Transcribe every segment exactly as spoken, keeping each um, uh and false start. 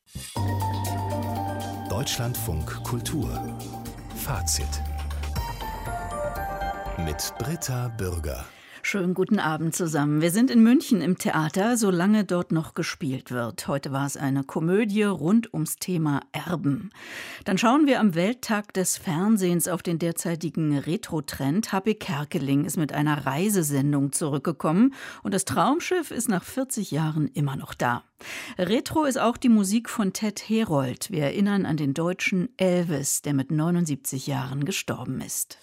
Deutschlandfunk Kultur Fazit mit Britta Bürger. Schönen guten Abend zusammen. Wir sind in München im Theater, solange dort noch gespielt wird. Heute war es eine Komödie rund ums Thema Erben. Dann schauen wir am Welttag des Fernsehens auf den derzeitigen Retro-Trend. H P Kerkeling ist mit einer Reisesendung zurückgekommen und das Traumschiff ist nach vierzig Jahren immer noch da. Retro ist auch die Musik von Ted Herold. Wir erinnern an den deutschen Elvis, der mit neunundsiebzig Jahren gestorben ist.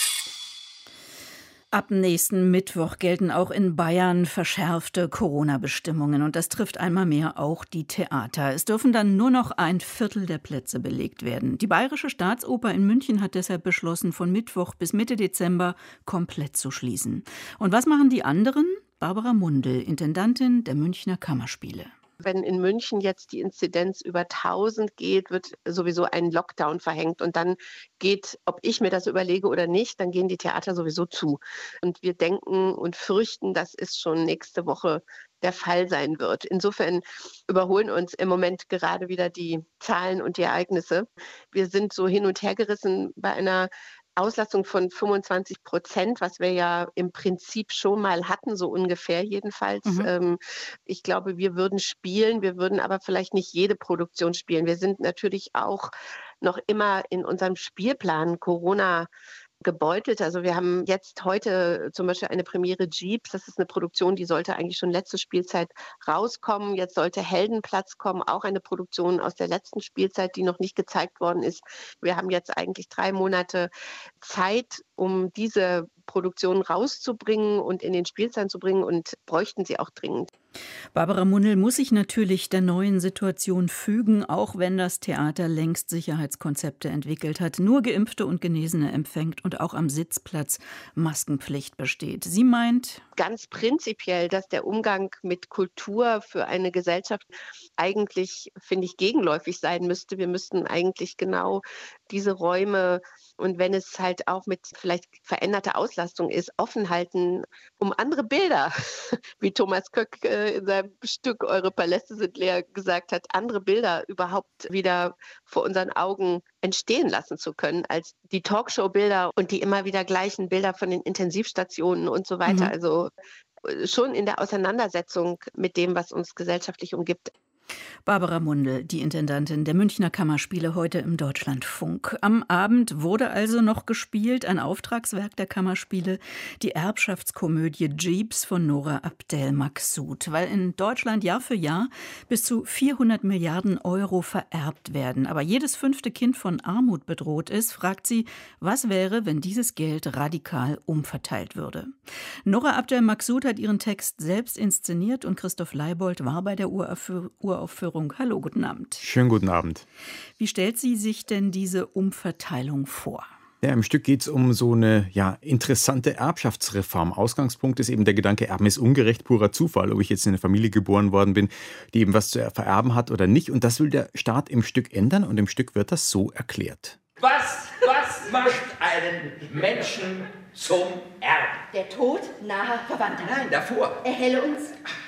Ab nächsten Mittwoch gelten auch in Bayern verschärfte Corona-Bestimmungen und das trifft einmal mehr auch die Theater. Es dürfen dann nur noch ein Viertel der Plätze belegt werden. Die Bayerische Staatsoper in München hat deshalb beschlossen, von Mittwoch bis Mitte Dezember komplett zu schließen. Und was machen die anderen? Barbara Mundl, Intendantin der Münchner Kammerspiele. Wenn in München jetzt die Inzidenz über tausend geht, wird sowieso ein Lockdown verhängt. Und dann geht, ob ich mir das überlege oder nicht, dann gehen die Theater sowieso zu. Und wir denken und fürchten, dass es schon nächste Woche der Fall sein wird. Insofern überholen uns im Moment gerade wieder die Zahlen und die Ereignisse. Wir sind so hin und her gerissen bei einer Auslastung von fünfundzwanzig Prozent, was wir ja im Prinzip schon mal hatten, so ungefähr jedenfalls. Mhm. Ähm, ich glaube, wir würden spielen, wir würden aber vielleicht nicht jede Produktion spielen. Wir sind natürlich auch noch immer in unserem Spielplan Corona gebeutelt. Also wir haben jetzt heute zum Beispiel eine Premiere Jeeps. Das ist eine Produktion, die sollte eigentlich schon letzte Spielzeit rauskommen. Jetzt sollte Heldenplatz kommen, auch eine Produktion aus der letzten Spielzeit, die noch nicht gezeigt worden ist. Wir haben jetzt eigentlich drei Monate Zeit, um diese Produktion rauszubringen und in den Spielzeiten zu bringen und bräuchten sie auch dringend. Barbara Mundl muss sich natürlich der neuen Situation fügen, auch wenn das Theater längst Sicherheitskonzepte entwickelt hat, nur Geimpfte und Genesene empfängt und auch am Sitzplatz Maskenpflicht besteht. Sie meint ganz prinzipiell, dass der Umgang mit Kultur für eine Gesellschaft eigentlich, finde ich, gegenläufig sein müsste. Wir müssten eigentlich genau diese Räume und wenn es halt auch mit vielleicht veränderter Auslastung ist, offen halten, um andere Bilder, wie Thomas Köck äh, in seinem Stück Eure Paläste sind leer gesagt hat, andere Bilder überhaupt wieder vor unseren Augen entstehen lassen zu können, als die Talkshow-Bilder und die immer wieder gleichen Bilder von den Intensivstationen und so weiter. Mhm. Also schon in der Auseinandersetzung mit dem, was uns gesellschaftlich umgibt. Barbara Mundl, die Intendantin der Münchner Kammerspiele, heute im Deutschlandfunk. Am Abend wurde also noch gespielt, ein Auftragswerk der Kammerspiele, die Erbschaftskomödie Jeeps von Nora Abdel-Maksud. Weil in Deutschland Jahr für Jahr bis zu vierhundert Milliarden Euro vererbt werden. Aber jedes fünfte Kind von Armut bedroht ist, fragt sie, was wäre, wenn dieses Geld radikal umverteilt würde. Nora Abdel-Maksud hat ihren Text selbst inszeniert und Christoph Leibold war bei der Uraufführung Uraufführung. Hallo, guten Abend. Schönen guten Abend. Wie stellt sie sich denn diese Umverteilung vor? Ja, im Stück geht es um so eine ja, interessante Erbschaftsreform. Ausgangspunkt ist eben der Gedanke, Erben ist ungerecht, purer Zufall, ob ich jetzt in eine Familie geboren worden bin, die eben was zu vererben hat oder nicht. Und das will der Staat im Stück ändern und im Stück wird das so erklärt. Was, was macht einen Menschen zum Erben? Der Tod naher Verwandter. Nein, davor. Erhelle uns.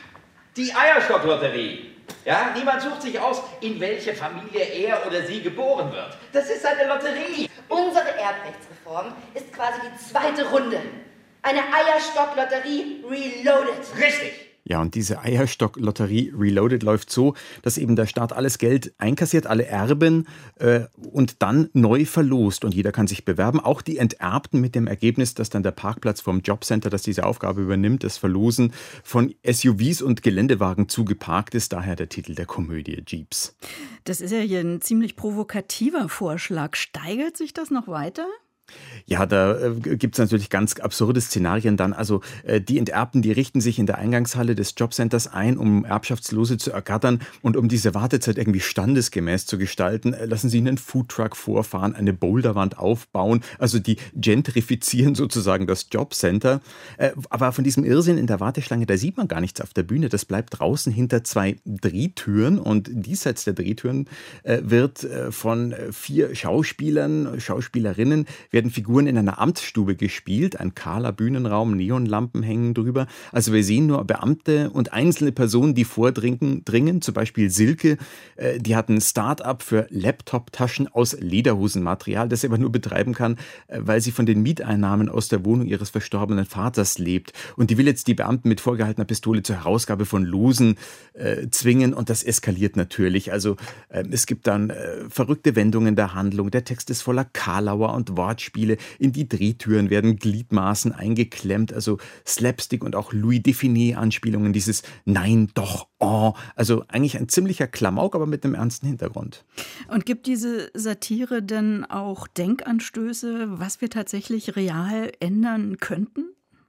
Die Eierstocklotterie. Ja, niemand sucht sich aus, in welche Familie er oder sie geboren wird. Das ist eine Lotterie. Unsere Erbrechtsreform ist quasi die zweite Runde. Eine Eierstocklotterie reloaded. Richtig. Ja, und diese Eierstock-Lotterie Reloaded läuft so, dass eben der Staat alles Geld einkassiert, alle Erben äh, und dann neu verlost. Und jeder kann sich bewerben, auch die Enterbten, mit dem Ergebnis, dass dann der Parkplatz vom Jobcenter, das diese Aufgabe übernimmt, das Verlosen von S U Vs und Geländewagen zugeparkt ist. Daher der Titel der Komödie Jeeps. Das ist ja hier ein ziemlich provokativer Vorschlag. Steigert sich das noch weiter? Ja, da äh, gibt es natürlich ganz absurde Szenarien dann. Also äh, die Enterbten, die richten sich in der Eingangshalle des Jobcenters ein, um Erbschaftslose zu ergattern. Und um diese Wartezeit irgendwie standesgemäß zu gestalten, äh, lassen sie einen Foodtruck vorfahren, eine Boulderwand aufbauen. Also die gentrifizieren sozusagen das Jobcenter. Äh, aber von diesem Irrsinn in der Warteschlange, da sieht man gar nichts auf der Bühne. Das bleibt draußen hinter zwei Drehtüren. Und diesseits der Drehtüren äh, wird äh, von vier Schauspielern, Schauspielerinnen, werden Figuren Figuren in einer Amtsstube gespielt, ein kahler Bühnenraum, Neonlampen hängen drüber. Also wir sehen nur Beamte und einzelne Personen, die vordringen, dringen, zum Beispiel Silke, äh, die hat ein Start-up für Laptop-Taschen aus Lederhosenmaterial, das sie aber nur betreiben kann, äh, weil sie von den Mieteinnahmen aus der Wohnung ihres verstorbenen Vaters lebt. Und die will jetzt die Beamten mit vorgehaltener Pistole zur Herausgabe von Losen äh, zwingen und das eskaliert natürlich. Also äh, es gibt dann äh, verrückte Wendungen der Handlung. Der Text ist voller Karlauer und Wortspiele. In die Drehtüren werden Gliedmaßen eingeklemmt. Also Slapstick und auch Louis Define-Anspielungen. Dieses Nein, doch, oh. Also eigentlich ein ziemlicher Klamauk, aber mit einem ernsten Hintergrund. Und gibt diese Satire denn auch Denkanstöße, was wir tatsächlich real ändern könnten?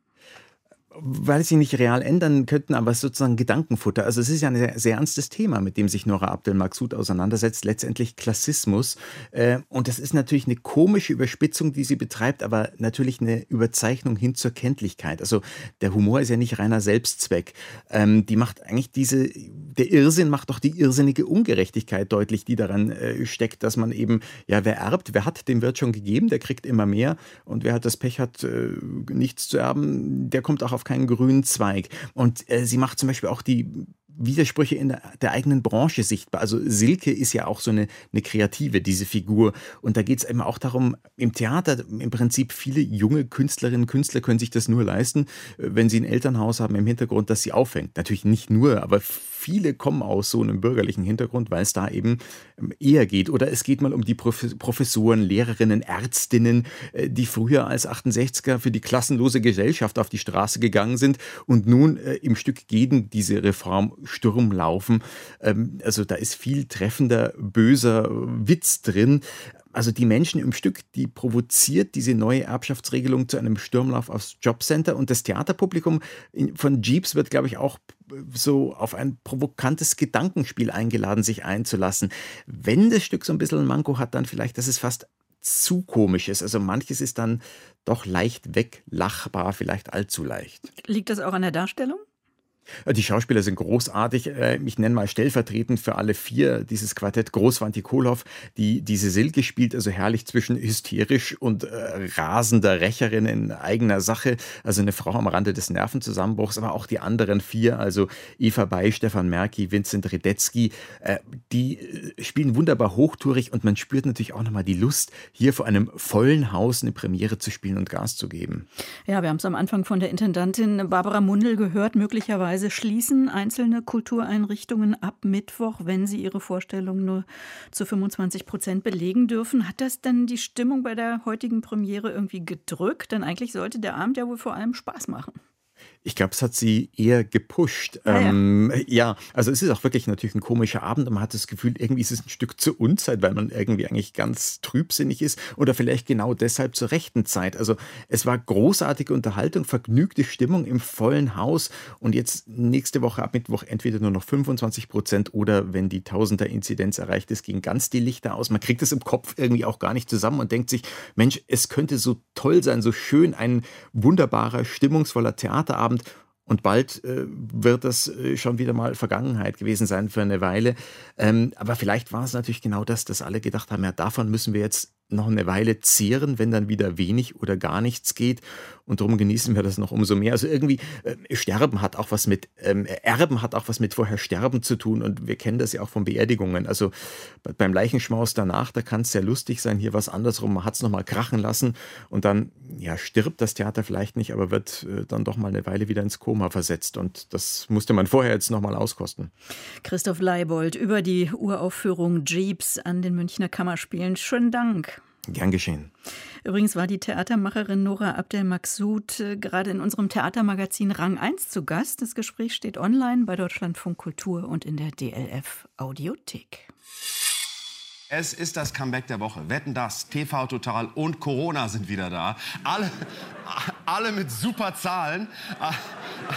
Weil sie nicht real ändern könnten, aber sozusagen Gedankenfutter. Also es ist ja ein sehr, sehr ernstes Thema, mit dem sich Nora Abdel-Maksud auseinandersetzt, letztendlich Klassismus. Äh, und das ist natürlich eine komische Überspitzung, die sie betreibt, aber natürlich eine Überzeichnung hin zur Kenntlichkeit. Also der Humor ist ja nicht reiner Selbstzweck. Ähm, die macht eigentlich diese, der Irrsinn macht doch die irrsinnige Ungerechtigkeit deutlich, die daran äh, steckt, dass man eben, ja, wer erbt, wer hat, dem wird schon gegeben, der kriegt immer mehr. Und wer hat das Pech hat, äh, nichts zu erben, der kommt auch auf keinen grünen Zweig. Und äh, sie macht zum Beispiel auch die Widersprüche in der, der eigenen Branche sichtbar. Also Silke ist ja auch so eine, eine Kreative, diese Figur. Und da geht es eben auch darum, im Theater im Prinzip viele junge Künstlerinnen und Künstler können sich das nur leisten, wenn sie ein Elternhaus haben im Hintergrund, das sie auffängt. Natürlich nicht nur, aber viele kommen aus so einem bürgerlichen Hintergrund, weil es da eben eher geht. Oder es geht mal um die Professoren, Lehrerinnen, Ärztinnen, die früher als achtundsechziger für die klassenlose Gesellschaft auf die Straße gegangen sind und nun äh, im Stück gegen diese Reform Sturm laufen. Ähm, also da ist viel treffender, böser Witz drin. Also die Menschen im Stück, die provoziert diese neue Erbschaftsregelung zu einem Sturmlauf aufs Jobcenter. Und das Theaterpublikum von Jeeps wird, glaube ich, auch so auf ein provokantes Gedankenspiel eingeladen, sich einzulassen. Wenn das Stück so ein bisschen ein Manko hat, dann vielleicht, dass es fast zu komisch ist. Also manches ist dann doch leicht weglachbar, vielleicht allzu leicht. Liegt das auch an der Darstellung? Die Schauspieler sind großartig. Ich nenne mal stellvertretend für alle vier dieses Quartett Großwanti Kohlhoff, die diese Silke spielt, also herrlich zwischen hysterisch und äh, rasender Rächerin in eigener Sache, also eine Frau am Rande des Nervenzusammenbruchs, aber auch die anderen vier, also Eva Bay, Stefan Merki, Vincent Redetzky, äh, die spielen wunderbar hochtourig und man spürt natürlich auch nochmal die Lust, hier vor einem vollen Haus eine Premiere zu spielen und Gas zu geben. Ja, wir haben es am Anfang von der Intendantin Barbara Mundl gehört, möglicherweise schließen einzelne Kultureinrichtungen ab Mittwoch, wenn sie ihre Vorstellung nur zu fünfundzwanzig Prozent belegen dürfen. Hat das denn die Stimmung bei der heutigen Premiere irgendwie gedrückt? Denn eigentlich sollte der Abend ja wohl vor allem Spaß machen. Ich glaube, es hat sie eher gepusht. Ah, ja. Ähm, ja, also es ist auch wirklich natürlich ein komischer Abend und man hat das Gefühl, irgendwie ist es ein Stück zur Unzeit, weil man irgendwie eigentlich ganz trübsinnig ist oder vielleicht genau deshalb zur rechten Zeit. Also es war großartige Unterhaltung, vergnügte Stimmung im vollen Haus und jetzt nächste Woche ab Mittwoch entweder nur noch fünfundzwanzig Prozent oder wenn die Tausender-Inzidenz erreicht ist, gehen ganz die Lichter aus. Man kriegt es im Kopf irgendwie auch gar nicht zusammen und denkt sich, Mensch, es könnte so toll sein, so schön, ein wunderbarer, stimmungsvoller Theaterabend. Und bald äh, wird das äh, schon wieder mal Vergangenheit gewesen sein für eine Weile. Ähm, aber vielleicht war es natürlich genau das, dass alle gedacht haben, ja, davon müssen wir jetzt noch eine Weile zehren, wenn dann wieder wenig oder gar nichts geht. Und darum genießen wir das noch umso mehr. Also irgendwie, äh, Sterben hat auch was mit, ähm, Erben hat auch was mit vorher Sterben zu tun. Und wir kennen das ja auch von Beerdigungen. Also beim Leichenschmaus danach, da kann es sehr lustig sein. Hier was andersrum. Man hat es nochmal krachen lassen. Und dann, ja, stirbt das Theater vielleicht nicht, aber wird äh, dann doch mal eine Weile wieder ins Koma versetzt. Und das musste man vorher jetzt nochmal auskosten. Christoph Leibold über die Uraufführung Jeeps an den Münchner Kammerspielen. Schönen Dank. Gern geschehen. Übrigens war die Theatermacherin Nora Abdel-Maksud äh, gerade in unserem Theatermagazin Rang eins zu Gast. Das Gespräch steht online bei Deutschlandfunk Kultur und in der D L F Audiothek. Es ist das Comeback der Woche. Wetten, das, T V Total und Corona sind wieder da. Alle, alle mit super Zahlen.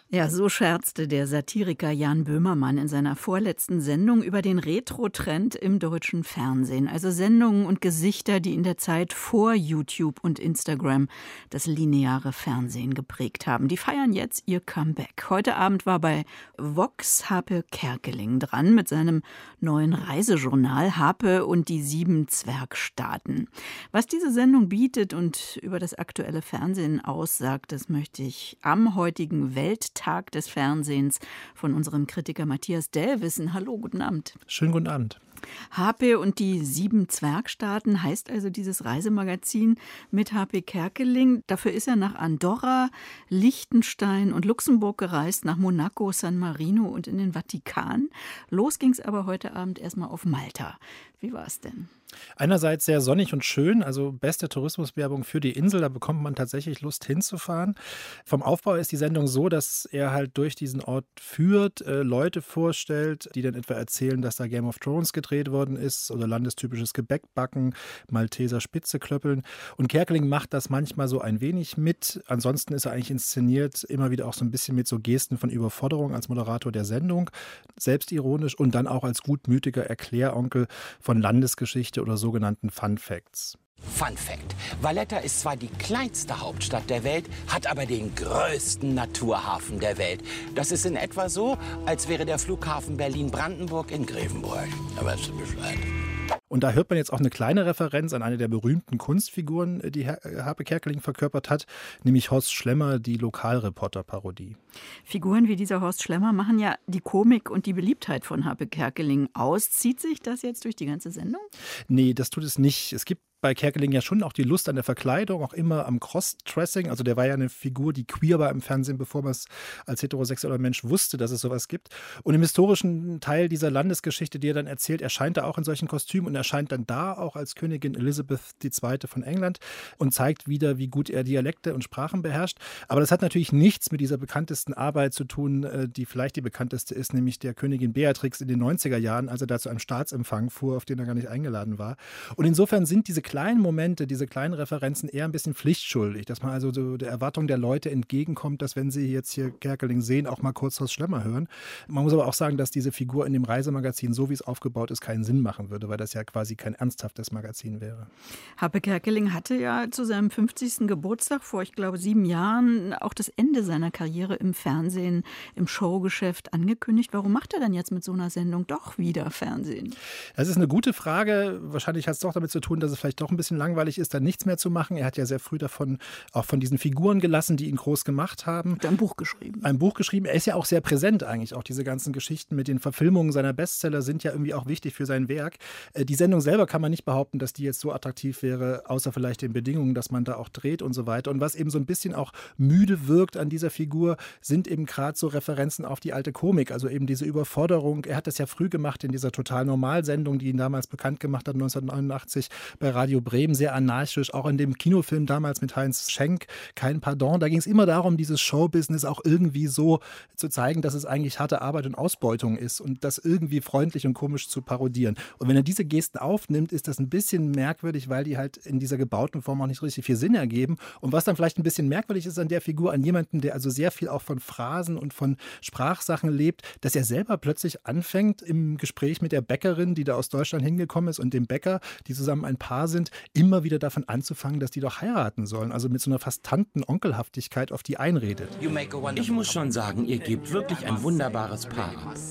Ja, so scherzte der Satiriker Jan Böhmermann in seiner vorletzten Sendung über den Retro-Trend im deutschen Fernsehen. Also Sendungen und Gesichter, die in der Zeit vor YouTube und Instagram das lineare Fernsehen geprägt haben. Die feiern jetzt ihr Comeback. Heute Abend war bei Vox Harpe Kerkeling dran mit seinem neuen Reisejournal Harpe und die sieben Zwergstaaten. Was diese Sendung bietet und über das aktuelle Fernsehen aussagt, das möchte ich am heutigen Welttag des Fernsehens von unserem Kritiker Matthias Dell wissen. Hallo, guten Abend. Schönen guten Abend. Harpe und die sieben Zwergstaaten heißt also dieses Reisemagazin mit Harpe Kerkeling. Dafür ist er nach Andorra, Liechtenstein und Luxemburg gereist, nach Monaco, San Marino und in den Vatikan. Los ging es aber heute Abend erstmal auf Malta. Wie war es denn? Einerseits sehr sonnig und schön, also beste Tourismuswerbung für die Insel, da bekommt man tatsächlich Lust hinzufahren. Vom Aufbau ist die Sendung so, dass er halt durch diesen Ort führt, äh, Leute vorstellt, die dann etwa erzählen, dass da Game of Thrones gedreht worden ist oder landestypisches Gebäck backen, Malteser Spitze klöppeln. Und Kerkeling macht das manchmal so ein wenig mit. Ansonsten ist er eigentlich inszeniert, immer wieder auch so ein bisschen mit so Gesten von Überforderung als Moderator der Sendung, selbstironisch und dann auch als gutmütiger Erkläronkel von Landesgeschichte oder sogenannten Fun Facts. Fun Fact: Valletta ist zwar die kleinste Hauptstadt der Welt, hat aber den größten Naturhafen der Welt. Das ist in etwa so, als wäre der Flughafen Berlin-Brandenburg in Grevenbroich. Da weißt du Bescheid. Und da hört man jetzt auch eine kleine Referenz an eine der berühmten Kunstfiguren, die Harpe Kerkeling verkörpert hat, nämlich Horst Schlemmer, die Lokalreporter-Parodie. Figuren wie dieser Horst Schlemmer machen ja die Komik und die Beliebtheit von Harpe Kerkeling aus. Zieht sich das jetzt durch die ganze Sendung? Nee, das tut es nicht. Es gibt bei Kerkeling ja schon auch die Lust an der Verkleidung, auch immer am Cross-Dressing. Also der war ja eine Figur, die queer war im Fernsehen, bevor man es als heterosexueller Mensch wusste, dass es sowas gibt. Und im historischen Teil dieser Landesgeschichte, die er dann erzählt, erscheint er auch in solchen Kostümen und erscheint dann da auch als Königin Elizabeth die Zweite von England und zeigt wieder, wie gut er Dialekte und Sprachen beherrscht. Aber das hat natürlich nichts mit dieser bekanntesten Arbeit zu tun, die vielleicht die bekannteste ist, nämlich der Königin Beatrix in den neunziger Jahren, als er da zu einem Staatsempfang fuhr, auf den er gar nicht eingeladen war. Und insofern sind diese kleinen Momente, diese kleinen Referenzen eher ein bisschen pflichtschuldig, dass man also so der Erwartung der Leute entgegenkommt, dass wenn sie jetzt hier Kerkeling sehen, auch mal kurz Horst Schlemmer hören. Man muss aber auch sagen, dass diese Figur in dem Reisemagazin, so wie es aufgebaut ist, keinen Sinn machen würde, weil das ja quasi kein ernsthaftes Magazin wäre. Harpe Kerkeling hatte ja zu seinem fünfzigsten Geburtstag vor, ich glaube, sieben Jahren auch das Ende seiner Karriere im Fernsehen, im Showgeschäft angekündigt. Warum macht er denn jetzt mit so einer Sendung doch wieder Fernsehen? Das ist eine gute Frage. Wahrscheinlich hat es doch damit zu tun, dass es vielleicht doch ein bisschen langweilig ist, dann nichts mehr zu machen. Er hat ja sehr früh davon auch von diesen Figuren gelassen, die ihn groß gemacht haben. Hat ein Buch geschrieben. Ein Buch geschrieben. Er ist ja auch sehr präsent eigentlich. Auch diese ganzen Geschichten mit den Verfilmungen seiner Bestseller sind ja irgendwie auch wichtig für sein Werk. Die Sendung selber kann man nicht behaupten, dass die jetzt so attraktiv wäre, außer vielleicht den Bedingungen, dass man da auch dreht und so weiter. Und was eben so ein bisschen auch müde wirkt an dieser Figur, sind eben gerade so Referenzen auf die alte Komik. Also eben diese Überforderung. Er hat das ja früh gemacht in dieser Total-Normal-Sendung, die ihn damals bekannt gemacht hat, neunzehnhundertneunundachtzig bei Radio Bremen, sehr anarchisch, auch in dem Kinofilm damals mit Heinz Schenk, Kein Pardon. Da ging es immer darum, dieses Showbusiness auch irgendwie so zu zeigen, dass es eigentlich harte Arbeit und Ausbeutung ist und das irgendwie freundlich und komisch zu parodieren. Und wenn er diese Gesten aufnimmt, ist das ein bisschen merkwürdig, weil die halt in dieser gebauten Form auch nicht richtig viel Sinn ergeben. Und was dann vielleicht ein bisschen merkwürdig ist an der Figur, an jemanden, der also sehr viel auch von Phrasen und von Sprachsachen lebt, dass er selber plötzlich anfängt im Gespräch mit der Bäckerin, die da aus Deutschland hingekommen ist, und dem Bäcker, die zusammen ein Paar sind, immer wieder davon anzufangen, dass die doch heiraten sollen. Also mit so einer fast Tanten-Onkelhaftigkeit auf die einredet. Ich muss schon sagen, ihr gebt wirklich ein wunderbares Paar.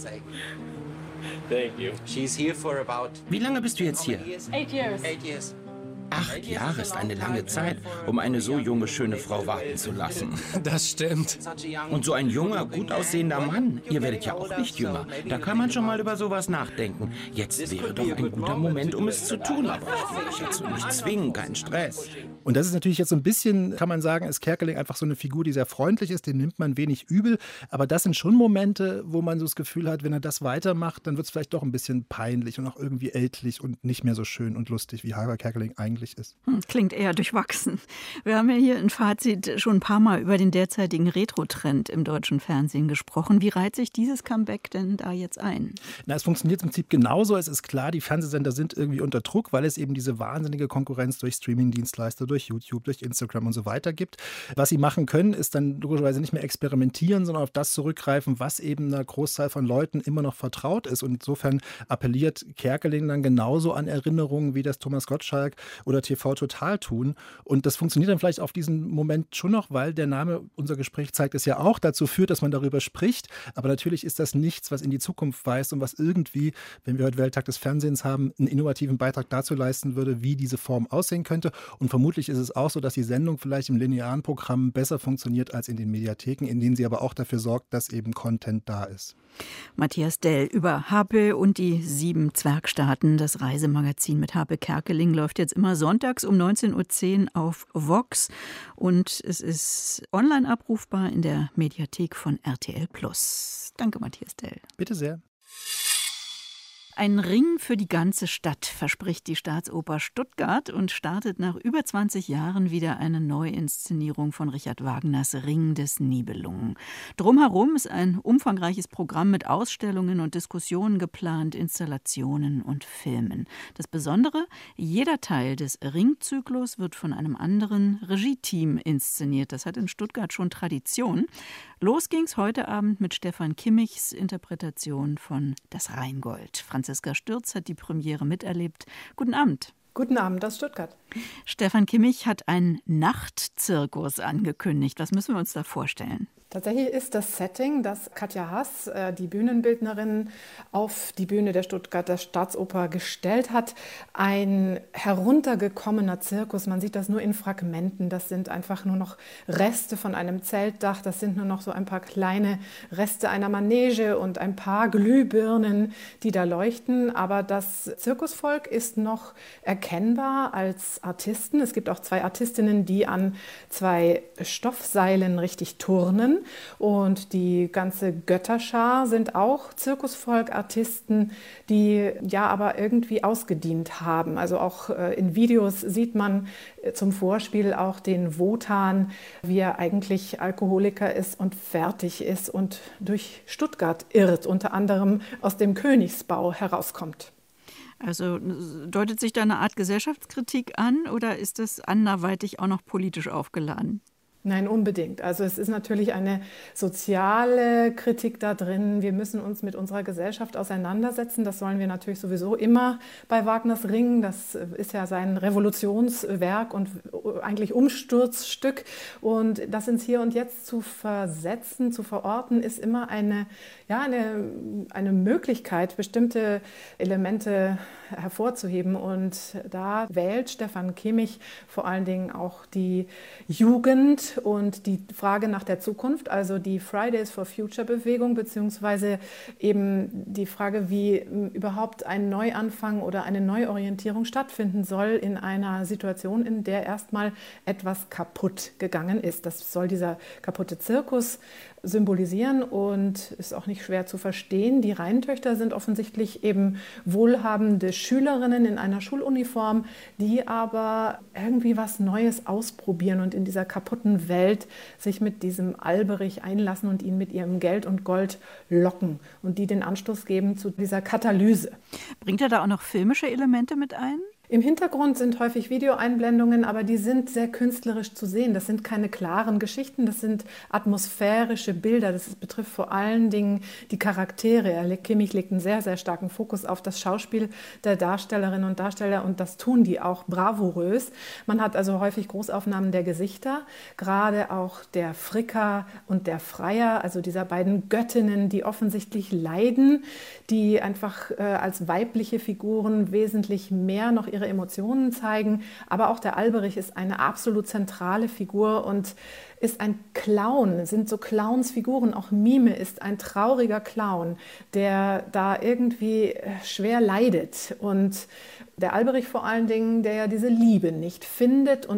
Wie lange bist du jetzt hier? Eight years. Acht Jahre ist eine lange Zeit, um eine so junge, schöne Frau warten zu lassen. Das stimmt. Und so ein junger, gut aussehender Mann, ihr werdet ja auch nicht jünger. Da kann man schon mal über sowas nachdenken. Jetzt wäre doch ein guter Moment, um es zu tun, aber ich will euch jetzt so nicht zwingen, kein Stress. Und das ist natürlich jetzt so ein bisschen, kann man sagen, ist Kerkeling einfach so eine Figur, die sehr freundlich ist, den nimmt man wenig übel. Aber das sind schon Momente, wo man so das Gefühl hat, wenn er das weitermacht, dann wird es vielleicht doch ein bisschen peinlich und auch irgendwie ältlich und nicht mehr so schön und lustig, wie Harpe Kerkeling eigentlich möglich ist. Klingt eher durchwachsen. Wir haben ja hier in Fazit schon ein paar Mal über den derzeitigen Retro-Trend im deutschen Fernsehen gesprochen. Wie reiht sich dieses Comeback denn da jetzt ein? Na, es funktioniert im Prinzip genauso. Es ist klar, die Fernsehsender sind irgendwie unter Druck, weil es eben diese wahnsinnige Konkurrenz durch Streaming-Dienstleister, durch YouTube, durch Instagram und so weiter gibt. Was sie machen können, ist dann logischerweise nicht mehr experimentieren, sondern auf das zurückgreifen, was eben einer Großzahl von Leuten immer noch vertraut ist. Und insofern appelliert Kerkeling dann genauso an Erinnerungen, wie das Thomas Gottschalk oder T V Total tun. Und das funktioniert dann vielleicht auf diesen Moment schon noch, weil der Name, unser Gespräch zeigt es ja auch, dazu führt, dass man darüber spricht. Aber natürlich ist das nichts, was in die Zukunft weist und was irgendwie, wenn wir heute Welttag des Fernsehens haben, einen innovativen Beitrag dazu leisten würde, wie diese Form aussehen könnte. Und vermutlich ist es auch so, dass die Sendung vielleicht im linearen Programm besser funktioniert als in den Mediatheken, in denen sie aber auch dafür sorgt, dass eben Content da ist. Matthias Dell über Hape und die sieben Zwergstaaten. Das Reisemagazin mit Hape Kerkeling läuft jetzt immer sonntags um neunzehn Uhr zehn auf Vox und es ist online abrufbar in der Mediathek von R T L Plus. Danke, Matthias Dell. Bitte sehr. Ein Ring für die ganze Stadt, verspricht die Staatsoper Stuttgart und startet nach über zwanzig Jahren wieder eine Neuinszenierung von Richard Wagners Ring des Nibelungen. Drumherum ist ein umfangreiches Programm mit Ausstellungen und Diskussionen geplant, Installationen und Filmen. Das Besondere, jeder Teil des Ringzyklus wird von einem anderen Regieteam inszeniert. Das hat in Stuttgart schon Tradition. Los ging's heute Abend mit Stefan Kimmichs Interpretation von Das Rheingold. Franziska Stürz hat die Premiere miterlebt. Guten Abend. Guten Abend aus Stuttgart. Stefan Kimmich hat einen Nachtzirkus angekündigt. Was müssen wir uns da vorstellen? Tatsächlich ist das Setting, dass Katja Haas, die Bühnenbildnerin, auf die Bühne der Stuttgarter Staatsoper gestellt hat, ein heruntergekommener Zirkus. Man sieht das nur in Fragmenten. Das sind einfach nur noch Reste von einem Zeltdach. Das sind nur noch so ein paar kleine Reste einer Manege und ein paar Glühbirnen, die da leuchten. Aber das Zirkusvolk ist noch erkennbar als Artisten. Es gibt auch zwei Artistinnen, die an zwei Stoffseilen richtig turnen. Und die ganze Götterschar sind auch Zirkusvolk, Artisten, die ja aber irgendwie ausgedient haben. Also auch äh, in Videos sieht man äh, zum Vorspiel auch den Wotan, wie er eigentlich Alkoholiker ist und fertig ist und durch Stuttgart irrt, unter anderem aus dem Königsbau herauskommt. Also deutet sich da eine Art Gesellschaftskritik an oder ist das anderweitig auch noch politisch aufgeladen? Nein, unbedingt. Also es ist natürlich eine soziale Kritik da drin. Wir müssen uns mit unserer Gesellschaft auseinandersetzen. Das sollen wir natürlich sowieso immer bei Wagners Ring. Das ist ja sein Revolutionswerk und eigentlich Umsturzstück. Und das ins Hier und Jetzt zu versetzen, zu verorten, ist immer eine, ja, eine, eine Möglichkeit, bestimmte Elemente hervorzuheben. Und da wählt Stefan Kimmich vor allen Dingen auch die Jugend und die Frage nach der Zukunft, also die Fridays for Future Bewegung, beziehungsweise eben die Frage, wie überhaupt ein Neuanfang oder eine Neuorientierung stattfinden soll in einer Situation, in der erstmal etwas kaputt gegangen ist. Das soll dieser kaputte Zirkus symbolisieren und ist auch nicht schwer zu verstehen. Die Rheintöchter sind offensichtlich eben wohlhabende Schülerinnen in einer Schuluniform, die aber irgendwie was Neues ausprobieren und in dieser kaputten Welt sich mit diesem Alberich einlassen und ihn mit ihrem Geld und Gold locken und die den Anstoß geben zu dieser Katalyse. Bringt er da auch noch filmische Elemente mit ein? Im Hintergrund sind häufig Videoeinblendungen, aber die sind sehr künstlerisch zu sehen. Das sind keine klaren Geschichten, das sind atmosphärische Bilder. Das betrifft vor allen Dingen die Charaktere. Kimmich legt einen sehr, sehr starken Fokus auf das Schauspiel der Darstellerinnen und Darsteller und das tun die auch bravourös. Man hat also häufig Großaufnahmen der Gesichter, gerade auch der Fricka und der Freier, also dieser beiden Göttinnen, die offensichtlich leiden, die einfach äh, als weibliche Figuren wesentlich mehr noch ihre Emotionen zeigen, aber auch der Alberich ist eine absolut zentrale Figur und ist ein Clown, sind so Clownsfiguren, auch Mime ist ein trauriger Clown, der da irgendwie schwer leidet und der Alberich vor allen Dingen, der ja diese Liebe nicht findet und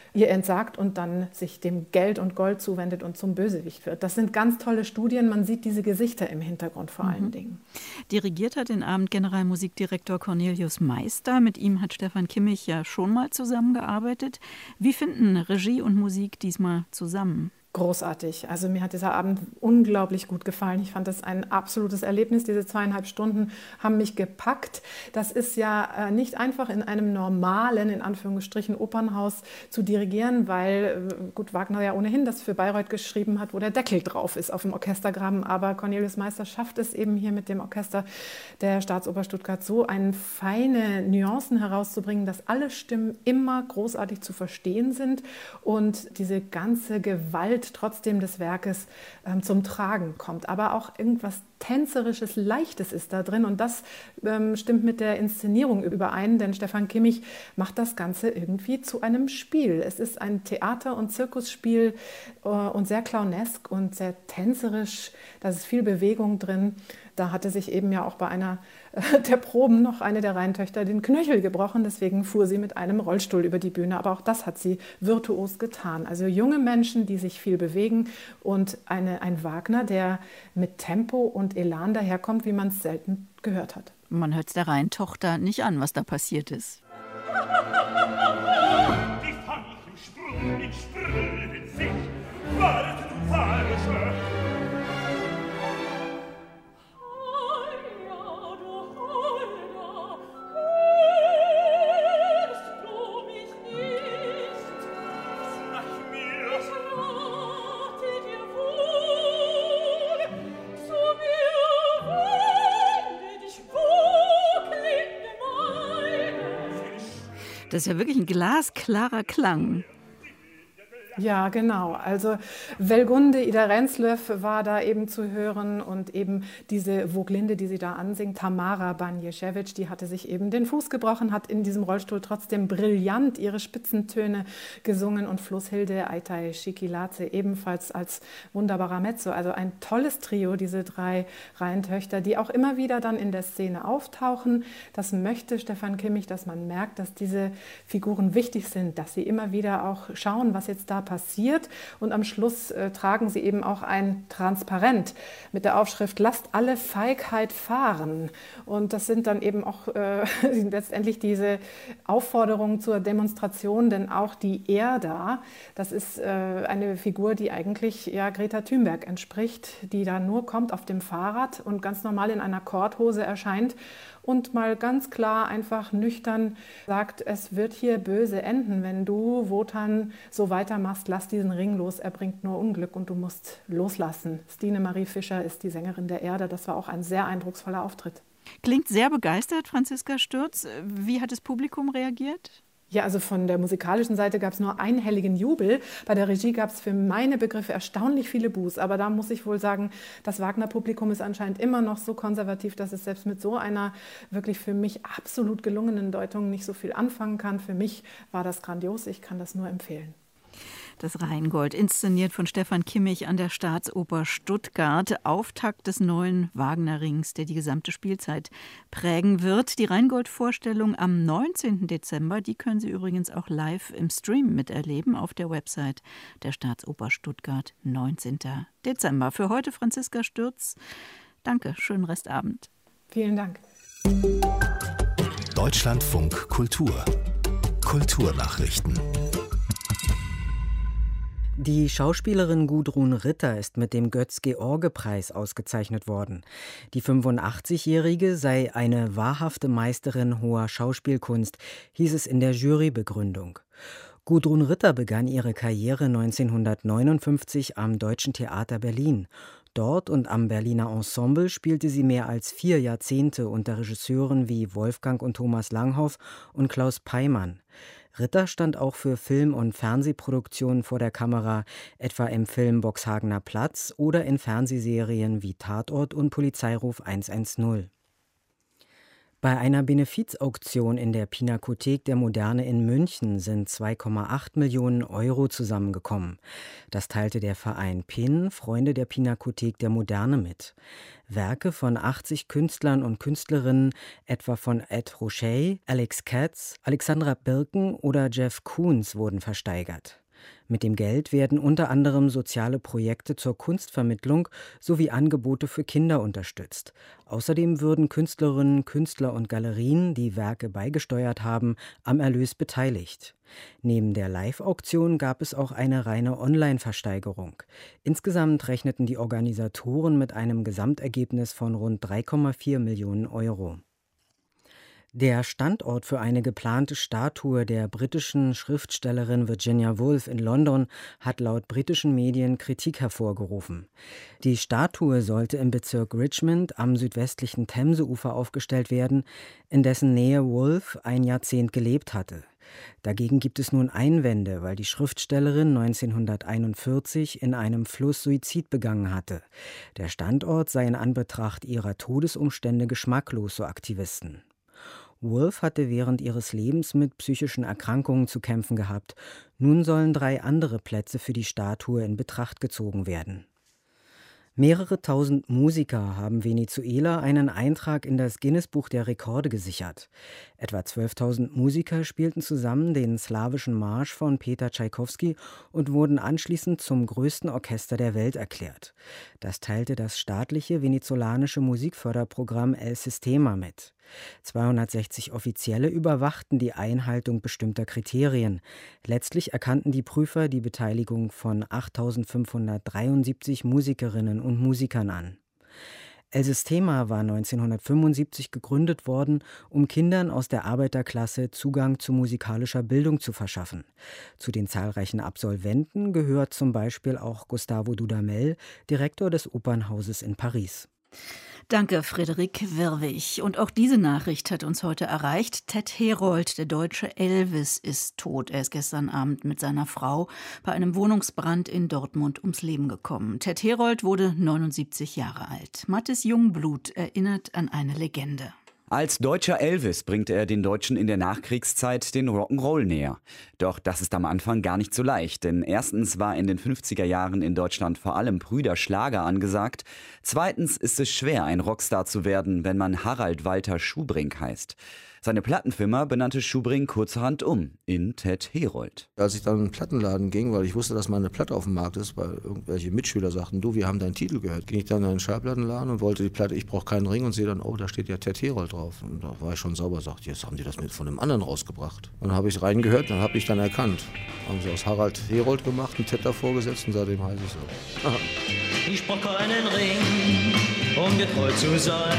ihr entsagt und dann sich dem Geld und Gold zuwendet und zum Bösewicht wird. Das sind ganz tolle Studien. Man sieht diese Gesichter im Hintergrund vor allen Mhm. Dingen. Dirigiert hat den Abend Generalmusikdirektor Cornelius Meister. Mit ihm hat Stefan Kimmich ja schon mal zusammengearbeitet. Wie finden Regie und Musik diesmal zusammen? Großartig. Also mir hat dieser Abend unglaublich gut gefallen. Ich fand das ein absolutes Erlebnis. Diese zweieinhalb Stunden haben mich gepackt. Das ist ja äh, nicht einfach in einem normalen, in Anführungsstrichen, Opernhaus zu dirigieren, weil äh, gut, Wagner ja ohnehin das für Bayreuth geschrieben hat, wo der Deckel drauf ist auf dem Orchestergraben. Aber Cornelius Meister schafft es eben hier mit dem Orchester der Staatsoper Stuttgart so, eine feine Nuancen herauszubringen, dass alle Stimmen immer großartig zu verstehen sind und diese ganze Gewalt trotzdem des Werkes ähm, zum Tragen kommt. Aber auch irgendwas Tänzerisches, Leichtes ist da drin und das ähm, stimmt mit der Inszenierung überein, denn Stefan Kimmich macht das Ganze irgendwie zu einem Spiel. Es ist ein Theater- und Zirkusspiel äh, und sehr clownesk und sehr tänzerisch. Da ist viel Bewegung drin. Da hatte sich eben ja auch bei einer äh, der Proben noch eine der Reihentöchter den Knöchel gebrochen. Deswegen fuhr sie mit einem Rollstuhl über die Bühne. Aber auch das hat sie virtuos getan. Also junge Menschen, die sich viel bewegen und eine, ein Wagner, der mit Tempo und Elan daherkommt, wie man es selten gehört hat. Man hört es der Reihentochter nicht an, was da passiert ist. Die fang ich im Sprung, ich sprühe sich, warte du falsche. Das ist ja wirklich ein glasklarer Klang. Ja, genau. Also Welgunde Ida Renzlöw war da eben zu hören und eben diese Voglinde, die sie da ansingt, Tamara Banješević, die hatte sich eben den Fuß gebrochen, hat in diesem Rollstuhl trotzdem brillant ihre Spitzentöne gesungen und Flusshilde Aitai Shikiladze ebenfalls als wunderbarer Mezzo. Also ein tolles Trio, diese drei Reihentöchter, die auch immer wieder dann in der Szene auftauchen. Das möchte Stefan Kimmich, dass man merkt, dass diese Figuren wichtig sind, dass sie immer wieder auch schauen, was jetzt da passiert. Und am Schluss äh, tragen sie eben auch ein Transparent mit der Aufschrift "Lasst alle Feigheit fahren". Und das sind dann eben auch äh, letztendlich diese Aufforderungen zur Demonstration, denn auch die Erda, das ist äh, eine Figur, die eigentlich ja Greta Thunberg entspricht, die da nur kommt auf dem Fahrrad und ganz normal in einer Korthose erscheint und mal ganz klar einfach nüchtern sagt, es wird hier böse enden, wenn du, Wotan, so weitermachst, lass diesen Ring los, er bringt nur Unglück und du musst loslassen. Stine Marie Fischer ist die Sängerin der Erde, das war auch ein sehr eindrucksvoller Auftritt. Klingt sehr begeistert, Franziska Stürz. Wie hat das Publikum reagiert? Ja, also von der musikalischen Seite gab es nur einhelligen Jubel. Bei der Regie gab es für meine Begriffe erstaunlich viele Buß. Aber da muss ich wohl sagen, das Wagner-Publikum ist anscheinend immer noch so konservativ, dass es selbst mit so einer wirklich für mich absolut gelungenen Deutung nicht so viel anfangen kann. Für mich war das grandios. Ich kann das nur empfehlen. Das Rheingold, inszeniert von Stefan Kimmich an der Staatsoper Stuttgart. Auftakt des neuen Wagner-Rings, der die gesamte Spielzeit prägen wird. Die Rheingold-Vorstellung am neunzehnten Dezember, die können Sie übrigens auch live im Stream miterleben auf der Website der Staatsoper Stuttgart, neunzehnten Dezember. Für heute Franziska Stürz. Danke, schönen Restabend. Vielen Dank. Deutschlandfunk Kultur. Kulturnachrichten. Die Schauspielerin Gudrun Ritter ist mit dem Götz-George-Preis ausgezeichnet worden. Die fünfundachtzig-Jährige sei eine wahrhafte Meisterin hoher Schauspielkunst, hieß es in der Jurybegründung. Gudrun Ritter begann ihre Karriere neunzehnhundertneunundfünfzig am Deutschen Theater Berlin. Dort und am Berliner Ensemble spielte sie mehr als vier Jahrzehnte unter Regisseuren wie Wolfgang und Thomas Langhoff und Klaus Peimann. Ritter stand auch für Film- und Fernsehproduktionen vor der Kamera, etwa im Film Boxhagener Platz oder in Fernsehserien wie Tatort und Polizeiruf hundertzehn. Bei einer Benefizauktion in der Pinakothek der Moderne in München sind zwei Komma acht Millionen Euro zusammengekommen. Das teilte der Verein P I N, Freunde der Pinakothek der Moderne, mit. Werke von achtzig Künstlern und Künstlerinnen, etwa von Ed Ruscha, Alex Katz, Alexandra Birken oder Jeff Koons, wurden versteigert. Mit dem Geld werden unter anderem soziale Projekte zur Kunstvermittlung sowie Angebote für Kinder unterstützt. Außerdem würden Künstlerinnen, Künstler und Galerien, die Werke beigesteuert haben, am Erlös beteiligt. Neben der Live-Auktion gab es auch eine reine Online-Versteigerung. Insgesamt rechneten die Organisatoren mit einem Gesamtergebnis von rund drei Komma vier Millionen Euro. Der Standort für eine geplante Statue der britischen Schriftstellerin Virginia Woolf in London hat laut britischen Medien Kritik hervorgerufen. Die Statue sollte im Bezirk Richmond am südwestlichen Themseufer aufgestellt werden, in dessen Nähe Woolf ein Jahrzehnt gelebt hatte. Dagegen gibt es nun Einwände, weil die Schriftstellerin neunzehnhunderteinundvierzig in einem Fluss Suizid begangen hatte. Der Standort sei in Anbetracht ihrer Todesumstände geschmacklos, so Aktivisten. Woolf hatte während ihres Lebens mit psychischen Erkrankungen zu kämpfen gehabt. Nun sollen drei andere Plätze für die Statue in Betracht gezogen werden. Mehrere tausend Musiker haben Venezuela einen Eintrag in das Guinness-Buch der Rekorde gesichert. Etwa zwölftausend Musiker spielten zusammen den slawischen Marsch von Peter Tschaikowski und wurden anschließend zum größten Orchester der Welt erklärt. Das teilte das staatliche venezolanische Musikförderprogramm El Sistema mit. zweihundertsechzig Offizielle überwachten die Einhaltung bestimmter Kriterien. Letztlich erkannten die Prüfer die Beteiligung von achttausendfünfhundertdreiundsiebzig Musikerinnen und Musikern an. El Sistema war neunzehnhundertfünfundsiebzig gegründet worden, um Kindern aus der Arbeiterklasse Zugang zu musikalischer Bildung zu verschaffen. Zu den zahlreichen Absolventen gehört zum Beispiel auch Gustavo Dudamel, Direktor des Opernhauses in Paris. Danke, Frederik Wirwig. Und auch diese Nachricht hat uns heute erreicht. Ted Herold, der deutsche Elvis, ist tot. Er ist gestern Abend mit seiner Frau bei einem Wohnungsbrand in Dortmund ums Leben gekommen. Ted Herold wurde neunundsiebzig Jahre alt. Mathis Jungblut erinnert an eine Legende. Als deutscher Elvis bringt er den Deutschen in der Nachkriegszeit den Rock'n'Roll näher. Doch das ist am Anfang gar nicht so leicht, denn erstens war in den fünfziger Jahren in Deutschland vor allem Brüderschlager angesagt. Zweitens ist es schwer, ein Rockstar zu werden, wenn man Harald Walter Schubrink heißt. Seine Plattenfirma benannte Schubrink kurzerhand um in Ted Herold. Als ich dann in den Plattenladen ging, weil ich wusste, dass meine Platte auf dem Markt ist, weil irgendwelche Mitschüler sagten, du, wir haben deinen Titel gehört, ging ich dann in den Schallplattenladen und wollte die Platte, ich brauche keinen Ring, und sehe dann, oh, da steht ja Ted Herold drauf. Und da war ich schon sauber, sagte, jetzt haben die das mit von einem anderen rausgebracht. Und dann habe ich reingehört, dann habe ich dann erkannt. Haben sie aus Harald Herold gemacht, einen Ted davor gesetzt und seitdem heiße ich so. Aha. Ich brauche keinen Ring, um dir treu zu sein.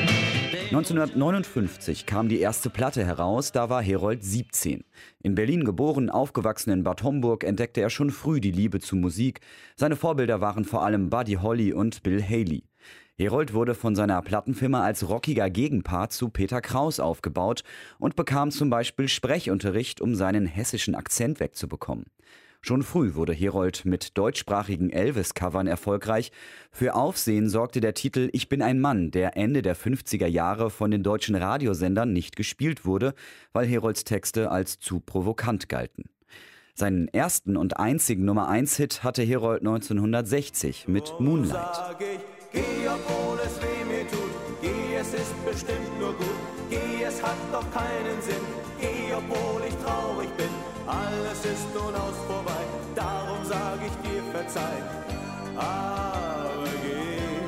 neunzehnhundertneunundfünfzig kam die erste Platte heraus, da war Herold siebzehn. In Berlin geboren, aufgewachsen in Bad Homburg, entdeckte er schon früh die Liebe zu Musik. Seine Vorbilder waren vor allem Buddy Holly und Bill Haley. Herold wurde von seiner Plattenfirma als rockiger Gegenpart zu Peter Kraus aufgebaut und bekam zum Beispiel Sprechunterricht, um seinen hessischen Akzent wegzubekommen. Schon früh wurde Herold mit deutschsprachigen Elvis-Covern erfolgreich. Für Aufsehen sorgte der Titel »Ich bin ein Mann«, der Ende der fünfziger Jahre von den deutschen Radiosendern nicht gespielt wurde, weil Herolds Texte als zu provokant galten. Seinen ersten und einzigen Nummer eins Hit hatte Herold neunzehnhundertsechzig mit Moonlight. Sag ich, geh, obwohl es weh mir tut, geh, es ist bestimmt nur gut, geh, es hat doch keinen Sinn, geh, obwohl ich traurig bin. Alles ist nun aus vorbei, darum sag ich dir verzeih, aber geh.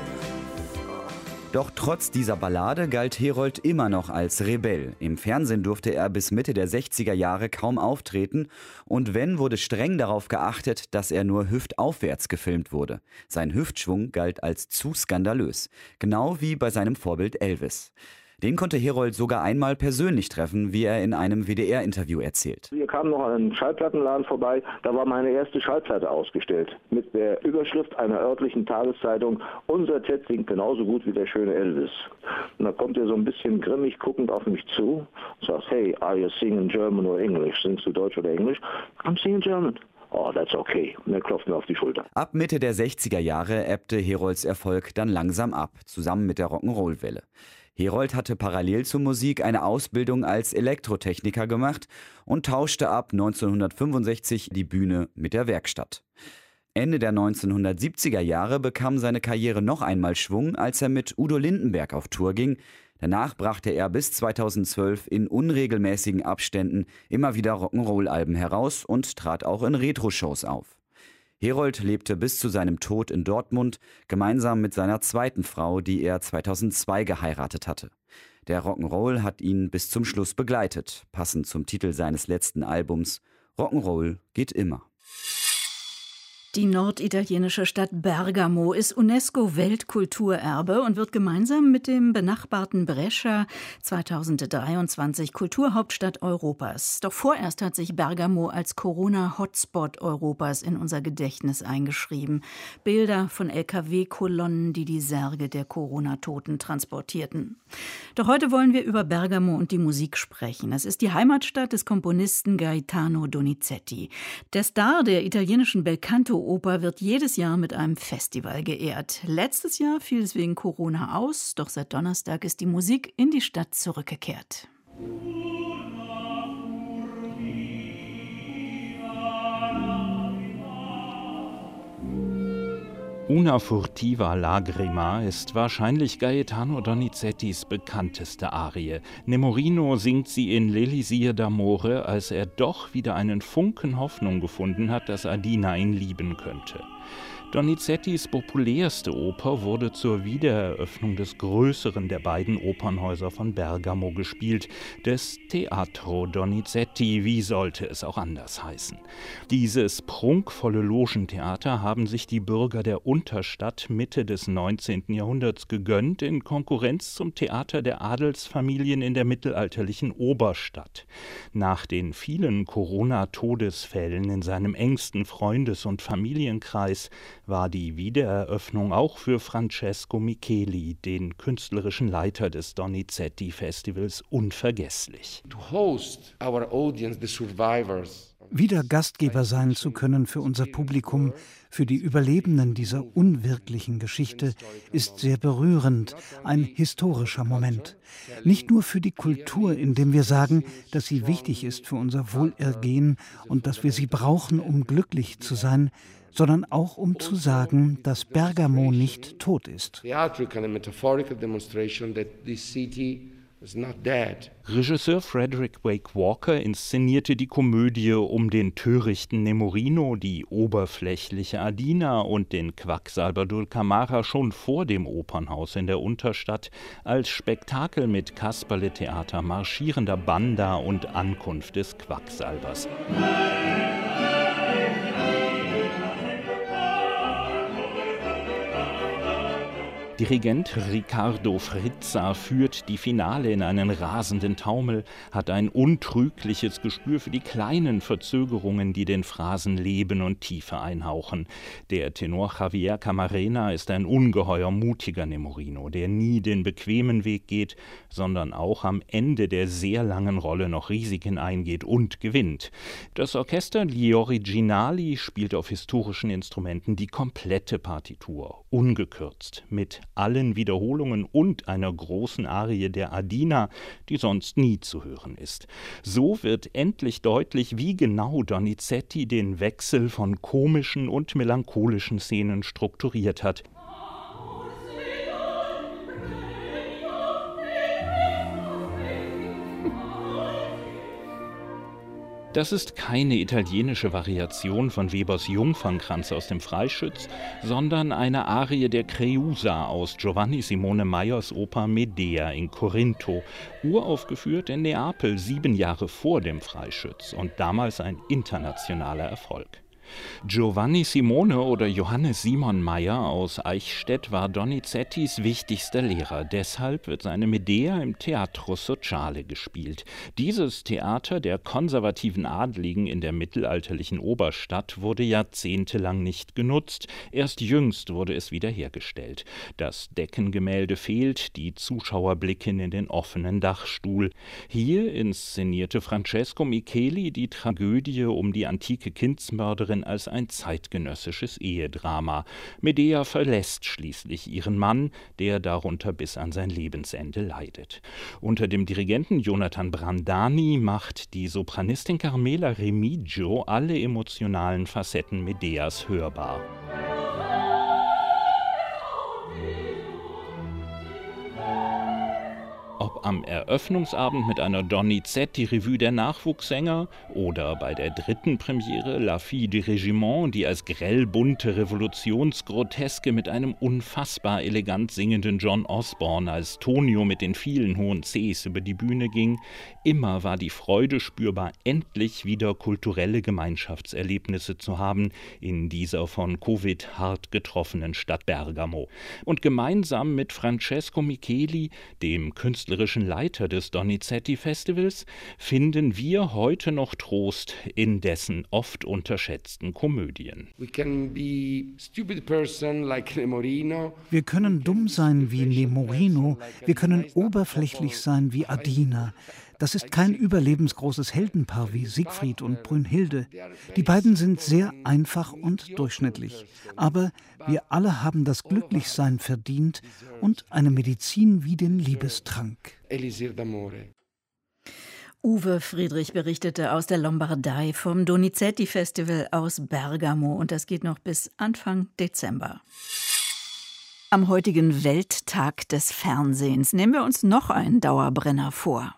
Doch trotz dieser Ballade galt Herold immer noch als Rebell. Im Fernsehen durfte er bis Mitte der sechziger Jahre kaum auftreten und wenn, wurde streng darauf geachtet, dass er nur hüftaufwärts gefilmt wurde. Sein Hüftschwung galt als zu skandalös, genau wie bei seinem Vorbild Elvis. Den konnte Herold sogar einmal persönlich treffen, wie er in einem W D R-Interview erzählt. Wir kamen noch an einem Schallplattenladen vorbei, da war meine erste Schallplatte ausgestellt. Mit der Überschrift einer örtlichen Tageszeitung, unser Ted singt genauso gut wie der schöne Elvis. Und da kommt er so ein bisschen grimmig guckend auf mich zu und sagt, hey, are you singing German or English? Singst du Deutsch oder Englisch? I'm singing German. Oh, that's okay. Und er klopft mir auf die Schulter. Ab Mitte der sechziger Jahre ebbte Herolds Erfolg dann langsam ab, zusammen mit der Rock'n'Roll-Welle. Herold hatte parallel zur Musik eine Ausbildung als Elektrotechniker gemacht und tauschte ab neunzehnhundertfünfundsechzig die Bühne mit der Werkstatt. Ende der neunzehnhundertsiebziger Jahre bekam seine Karriere noch einmal Schwung, als er mit Udo Lindenberg auf Tour ging. Danach brachte er bis zweitausendzwölf in unregelmäßigen Abständen immer wieder Rock'n'Roll-Alben heraus und trat auch in Retro-Shows auf. Herold lebte bis zu seinem Tod in Dortmund, gemeinsam mit seiner zweiten Frau, die er zweitausendzwei geheiratet hatte. Der Rock'n'Roll hat ihn bis zum Schluss begleitet, passend zum Titel seines letzten Albums Rock'n'Roll geht immer. Die norditalienische Stadt Bergamo ist UNESCO-Weltkulturerbe und wird gemeinsam mit dem benachbarten Brescia zweitausenddreiundzwanzig Kulturhauptstadt Europas. Doch vorerst hat sich Bergamo als Corona-Hotspot Europas in unser Gedächtnis eingeschrieben. Bilder von L K W-Kolonnen, die die Särge der Corona-Toten transportierten. Doch heute wollen wir über Bergamo und die Musik sprechen. Es ist die Heimatstadt des Komponisten Gaetano Donizetti. Der Star der italienischen Belcanto Oper wird jedes Jahr mit einem Festival geehrt. Letztes Jahr fiel es wegen Corona aus, doch seit Donnerstag ist die Musik in die Stadt zurückgekehrt. Una furtiva lagrima ist wahrscheinlich Gaetano Donizettis bekannteste Arie. Nemorino singt sie in L'Elisir d'Amore, als er doch wieder einen Funken Hoffnung gefunden hat, dass Adina ihn lieben könnte. Donizettis populärste Oper wurde zur Wiedereröffnung des größeren der beiden Opernhäuser von Bergamo gespielt, des Teatro Donizetti, wie sollte es auch anders heißen. Dieses prunkvolle Logentheater haben sich die Bürger der Unterstadt Mitte des neunzehnten Jahrhunderts gegönnt, in Konkurrenz zum Theater der Adelsfamilien in der mittelalterlichen Oberstadt. Nach den vielen Corona-Todesfällen in seinem engsten Freundes- und Familienkreis war die Wiedereröffnung auch für Francesco Micheli, den künstlerischen Leiter des Donizetti-Festivals, unvergesslich. To host our audience, the survivors. Wieder Gastgeber sein zu können für unser Publikum, für die Überlebenden dieser unwirklichen Geschichte, ist sehr berührend, ein historischer Moment. Nicht nur für die Kultur, indem wir sagen, dass sie wichtig ist für unser Wohlergehen und dass wir sie brauchen, um glücklich zu sein, sondern auch um zu sagen, dass Bergamo nicht tot ist. Regisseur Frederick Wake Walker inszenierte die Komödie um den törichten Nemorino, die oberflächliche Adina und den Quacksalber Dulcamara schon vor dem Opernhaus in der Unterstadt als Spektakel mit Kasperletheater, marschierender Banda und Ankunft des Quacksalbers. Dirigent Riccardo Frizza führt die Finale in einen rasenden Taumel, hat ein untrügliches Gespür für die kleinen Verzögerungen, die den Phrasen Leben und Tiefe einhauchen. Der Tenor Javier Camarena ist ein ungeheuer mutiger Nemorino, der nie den bequemen Weg geht, sondern auch am Ende der sehr langen Rolle noch Risiken eingeht und gewinnt. Das Orchester Gli Originali spielt auf historischen Instrumenten die komplette Partitur, ungekürzt, mit allen Wiederholungen und einer großen Arie der Adina, die sonst nie zu hören ist. So wird endlich deutlich, wie genau Donizetti den Wechsel von komischen und melancholischen Szenen strukturiert hat. Das ist keine italienische Variation von Webers Jungfernkranz aus dem Freischütz, sondern eine Arie der Creusa aus Giovanni Simone Mayers Oper Medea in Corinto, uraufgeführt in Neapel sieben Jahre vor dem Freischütz und damals ein internationaler Erfolg. Giovanni Simone oder Johannes Simon Mayer aus Eichstätt war Donizettis wichtigster Lehrer. Deshalb wird seine Medea im Teatro Sociale gespielt. Dieses Theater der konservativen Adligen in der mittelalterlichen Oberstadt wurde jahrzehntelang nicht genutzt. Erst jüngst wurde es wiederhergestellt. Das Deckengemälde fehlt, die Zuschauer blicken in den offenen Dachstuhl. Hier inszenierte Francesco Micheli die Tragödie um die antike Kindsmörderin anderen als ein zeitgenössisches Ehedrama. Medea verlässt schließlich ihren Mann, der darunter bis an sein Lebensende leidet. Unter dem Dirigenten Jonathan Brandani macht die Sopranistin Carmela Remigio alle emotionalen Facetten Medeas hörbar. Ob am Eröffnungsabend mit einer Donizetti Revue der Nachwuchssänger oder bei der dritten Premiere La Fille du Régiment, die als grellbunte Revolutionsgroteske mit einem unfassbar elegant singenden John Osborne als Tonio mit den vielen hohen Cs über die Bühne ging, immer war die Freude spürbar, endlich wieder kulturelle Gemeinschaftserlebnisse zu haben in dieser von Covid hart getroffenen Stadt Bergamo. Und gemeinsam mit Francesco Micheli, dem Künstler künstlerischen Leiter des Donizetti-Festivals, finden wir heute noch Trost in dessen oft unterschätzten Komödien. We can be stupid person like Nemorino. Wir können dumm sein wie Nemorino, wir können oberflächlich sein wie Adina. Das ist kein überlebensgroßes Heldenpaar wie Siegfried und Brünnhilde. Die beiden sind sehr einfach und durchschnittlich. Aber wir alle haben das Glücklichsein verdient und eine Medizin wie den Liebestrank. Elisir d'amore. Uwe Friedrich berichtete aus der Lombardei vom Donizetti-Festival aus Bergamo. Und das geht noch bis Anfang Dezember. Am heutigen Welttag des Fernsehens nehmen wir uns noch einen Dauerbrenner vor.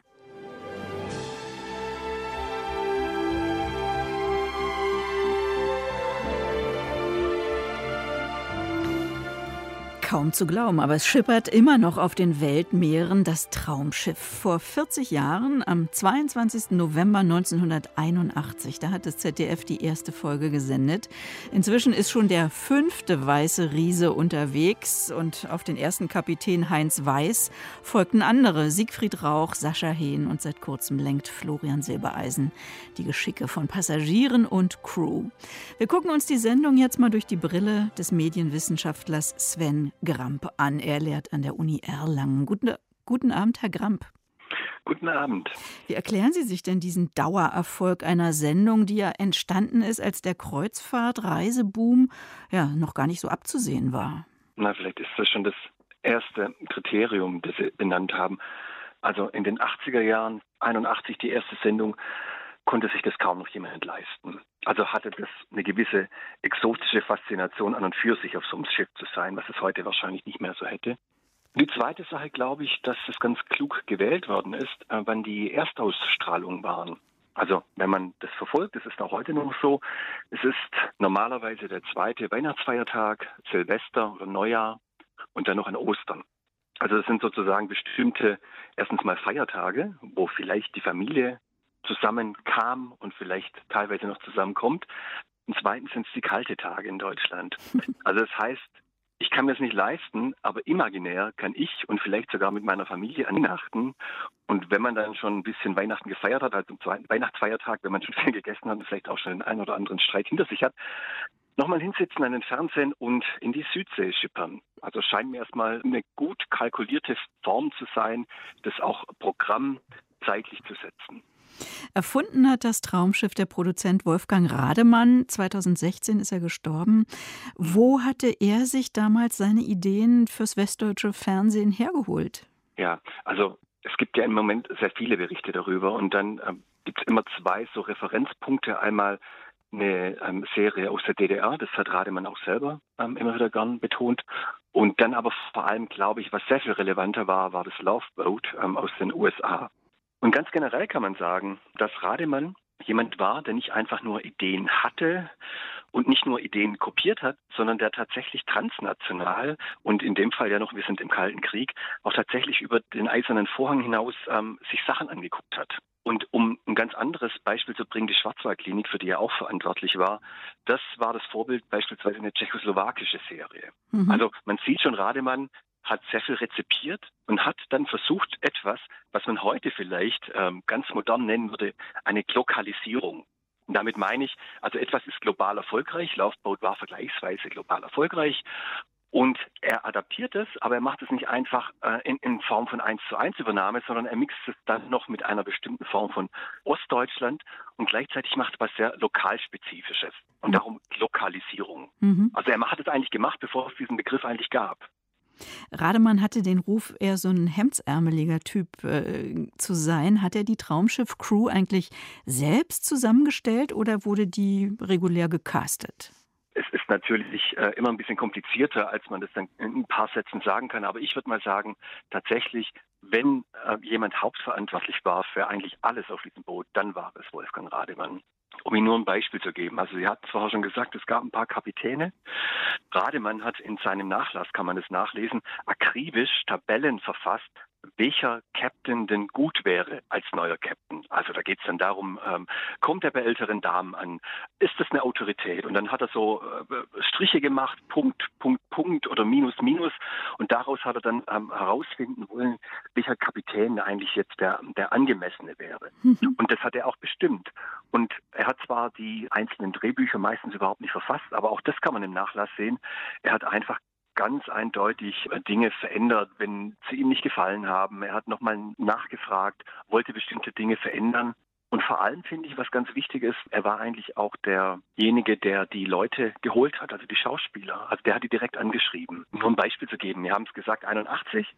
Kaum zu glauben, aber es schippert immer noch auf den Weltmeeren das Traumschiff. Vor vierzig Jahren, am zweiundzwanzigsten November neunzehnhunderteinundachtzig, da hat das Z D F die erste Folge gesendet. Inzwischen ist schon der fünfte weiße Riese unterwegs und auf den ersten Kapitän Heinz Weiß folgten andere, Siegfried Rauch, Sascha Hehn und seit kurzem lenkt Florian Silbereisen die Geschicke von Passagieren und Crew. Wir gucken uns die Sendung jetzt mal durch die Brille des Medienwissenschaftlers Sven Gramp an. Er lehrt an der Uni Erlangen. Guten, guten Abend, Herr Gramp. Guten Abend. Wie erklären Sie sich denn diesen Dauererfolg einer Sendung, die ja entstanden ist, als der Kreuzfahrt-Reiseboom ja noch gar nicht so abzusehen war? Na, vielleicht ist das schon das erste Kriterium, das Sie benannt haben. Also in den achtziger Jahren, einundachtzig die erste Sendung, konnte sich das kaum noch jemand leisten. Also hatte das eine gewisse exotische Faszination an und für sich, auf so einem Schiff zu sein, was es heute wahrscheinlich nicht mehr so hätte. Die zweite Sache, glaube ich, dass es ganz klug gewählt worden ist, wann die Erstausstrahlungen waren. Also wenn man das verfolgt, das ist auch heute noch so, es ist normalerweise der zweite Weihnachtsfeiertag, Silvester oder Neujahr und dann noch an Ostern. Also das sind sozusagen bestimmte, erstens mal Feiertage, wo vielleicht die Familie zusammenkam und vielleicht teilweise noch zusammenkommt. Und zweitens sind es die kalte Tage in Deutschland. Also das heißt, ich kann mir das nicht leisten, aber imaginär kann ich und vielleicht sogar mit meiner Familie an Weihnachten. Und wenn man dann schon ein bisschen Weihnachten gefeiert hat, also am zweiten Weihnachtsfeiertag, wenn man schon viel gegessen hat und vielleicht auch schon den einen oder anderen Streit hinter sich hat, nochmal hinsitzen an den Fernsehen und in die Südsee schippern. Also scheint mir erstmal eine gut kalkulierte Form zu sein, das auch Programm zeitlich zu setzen. Erfunden hat das Traumschiff der Produzent Wolfgang Rademann. zweitausendsechzehn ist er gestorben. Wo hatte er sich damals seine Ideen fürs westdeutsche Fernsehen hergeholt? Ja, also es gibt ja im Moment sehr viele Berichte darüber und dann äh, gibt es immer zwei so Referenzpunkte. Einmal eine ähm, Serie aus der D D R, das hat Rademann auch selber ähm, immer wieder gern betont. Und dann aber vor allem, glaube ich, was sehr viel relevanter war, war das Love Boat ähm, aus den U S A. Und ganz generell kann man sagen, dass Rademann jemand war, der nicht einfach nur Ideen hatte und nicht nur Ideen kopiert hat, sondern der tatsächlich transnational und in dem Fall ja noch, wir sind im Kalten Krieg, auch tatsächlich über den eisernen Vorhang hinaus ähm, sich Sachen angeguckt hat. Und um ein ganz anderes Beispiel zu bringen, die Schwarzwaldklinik, für die er auch verantwortlich war, das war das Vorbild beispielsweise eine tschechoslowakische Serie. Mhm. Also man sieht schon, Rademann hat sehr viel rezipiert und hat dann versucht, etwas, was man heute vielleicht ähm, ganz modern nennen würde, eine Glokalisierung. Und damit meine ich, also etwas ist global erfolgreich, Love Boat war vergleichsweise global erfolgreich Und er adaptiert es, aber er macht es nicht einfach äh, in, in Form von eins zu eins Übernahme, sondern er mixt es dann noch mit einer bestimmten Form von Ostdeutschland und gleichzeitig macht er was sehr Lokalspezifisches und darum Lokalisierung. Mhm. Also er hat es eigentlich gemacht, bevor es diesen Begriff eigentlich gab. Rademann hatte den Ruf, eher so ein hemdsärmeliger Typ äh, zu sein. Hat er die Traumschiff-Crew eigentlich selbst zusammengestellt oder wurde die regulär gecastet? Es ist natürlich äh, immer ein bisschen komplizierter, als man das dann in ein paar Sätzen sagen kann. Aber ich würde mal sagen, tatsächlich, wenn äh, jemand hauptverantwortlich war für eigentlich alles auf diesem Boot, dann war es Wolfgang Rademann. Um Ihnen nur ein Beispiel zu geben. Also Sie hatten vorher schon gesagt, es gab ein paar Kapitäne. Rademann hat in seinem Nachlass, kann man es nachlesen, akribisch Tabellen verfasst, welcher Captain denn gut wäre als neuer Captain. Also da geht es dann darum, ähm, kommt er bei älteren Damen an? Ist das eine Autorität? Und dann hat er so äh, Striche gemacht, Punkt, Punkt, Punkt oder Minus, Minus. Und daraus hat er dann ähm, herausfinden wollen, welcher Kapitän eigentlich jetzt der, der angemessene wäre. Mhm. Und das hat er auch bestimmt. Und er hat zwar die einzelnen Drehbücher meistens überhaupt nicht verfasst, aber auch das kann man im Nachlass sehen. Er hat einfach ganz eindeutig Dinge verändert, wenn sie ihm nicht gefallen haben. Er hat nochmal nachgefragt, wollte bestimmte Dinge verändern. Und vor allem finde ich, was ganz wichtig ist, er war eigentlich auch derjenige, der die Leute geholt hat, also die Schauspieler. Also der hat die direkt angeschrieben. Nur ein Beispiel zu geben, wir haben es gesagt, einundachtzig.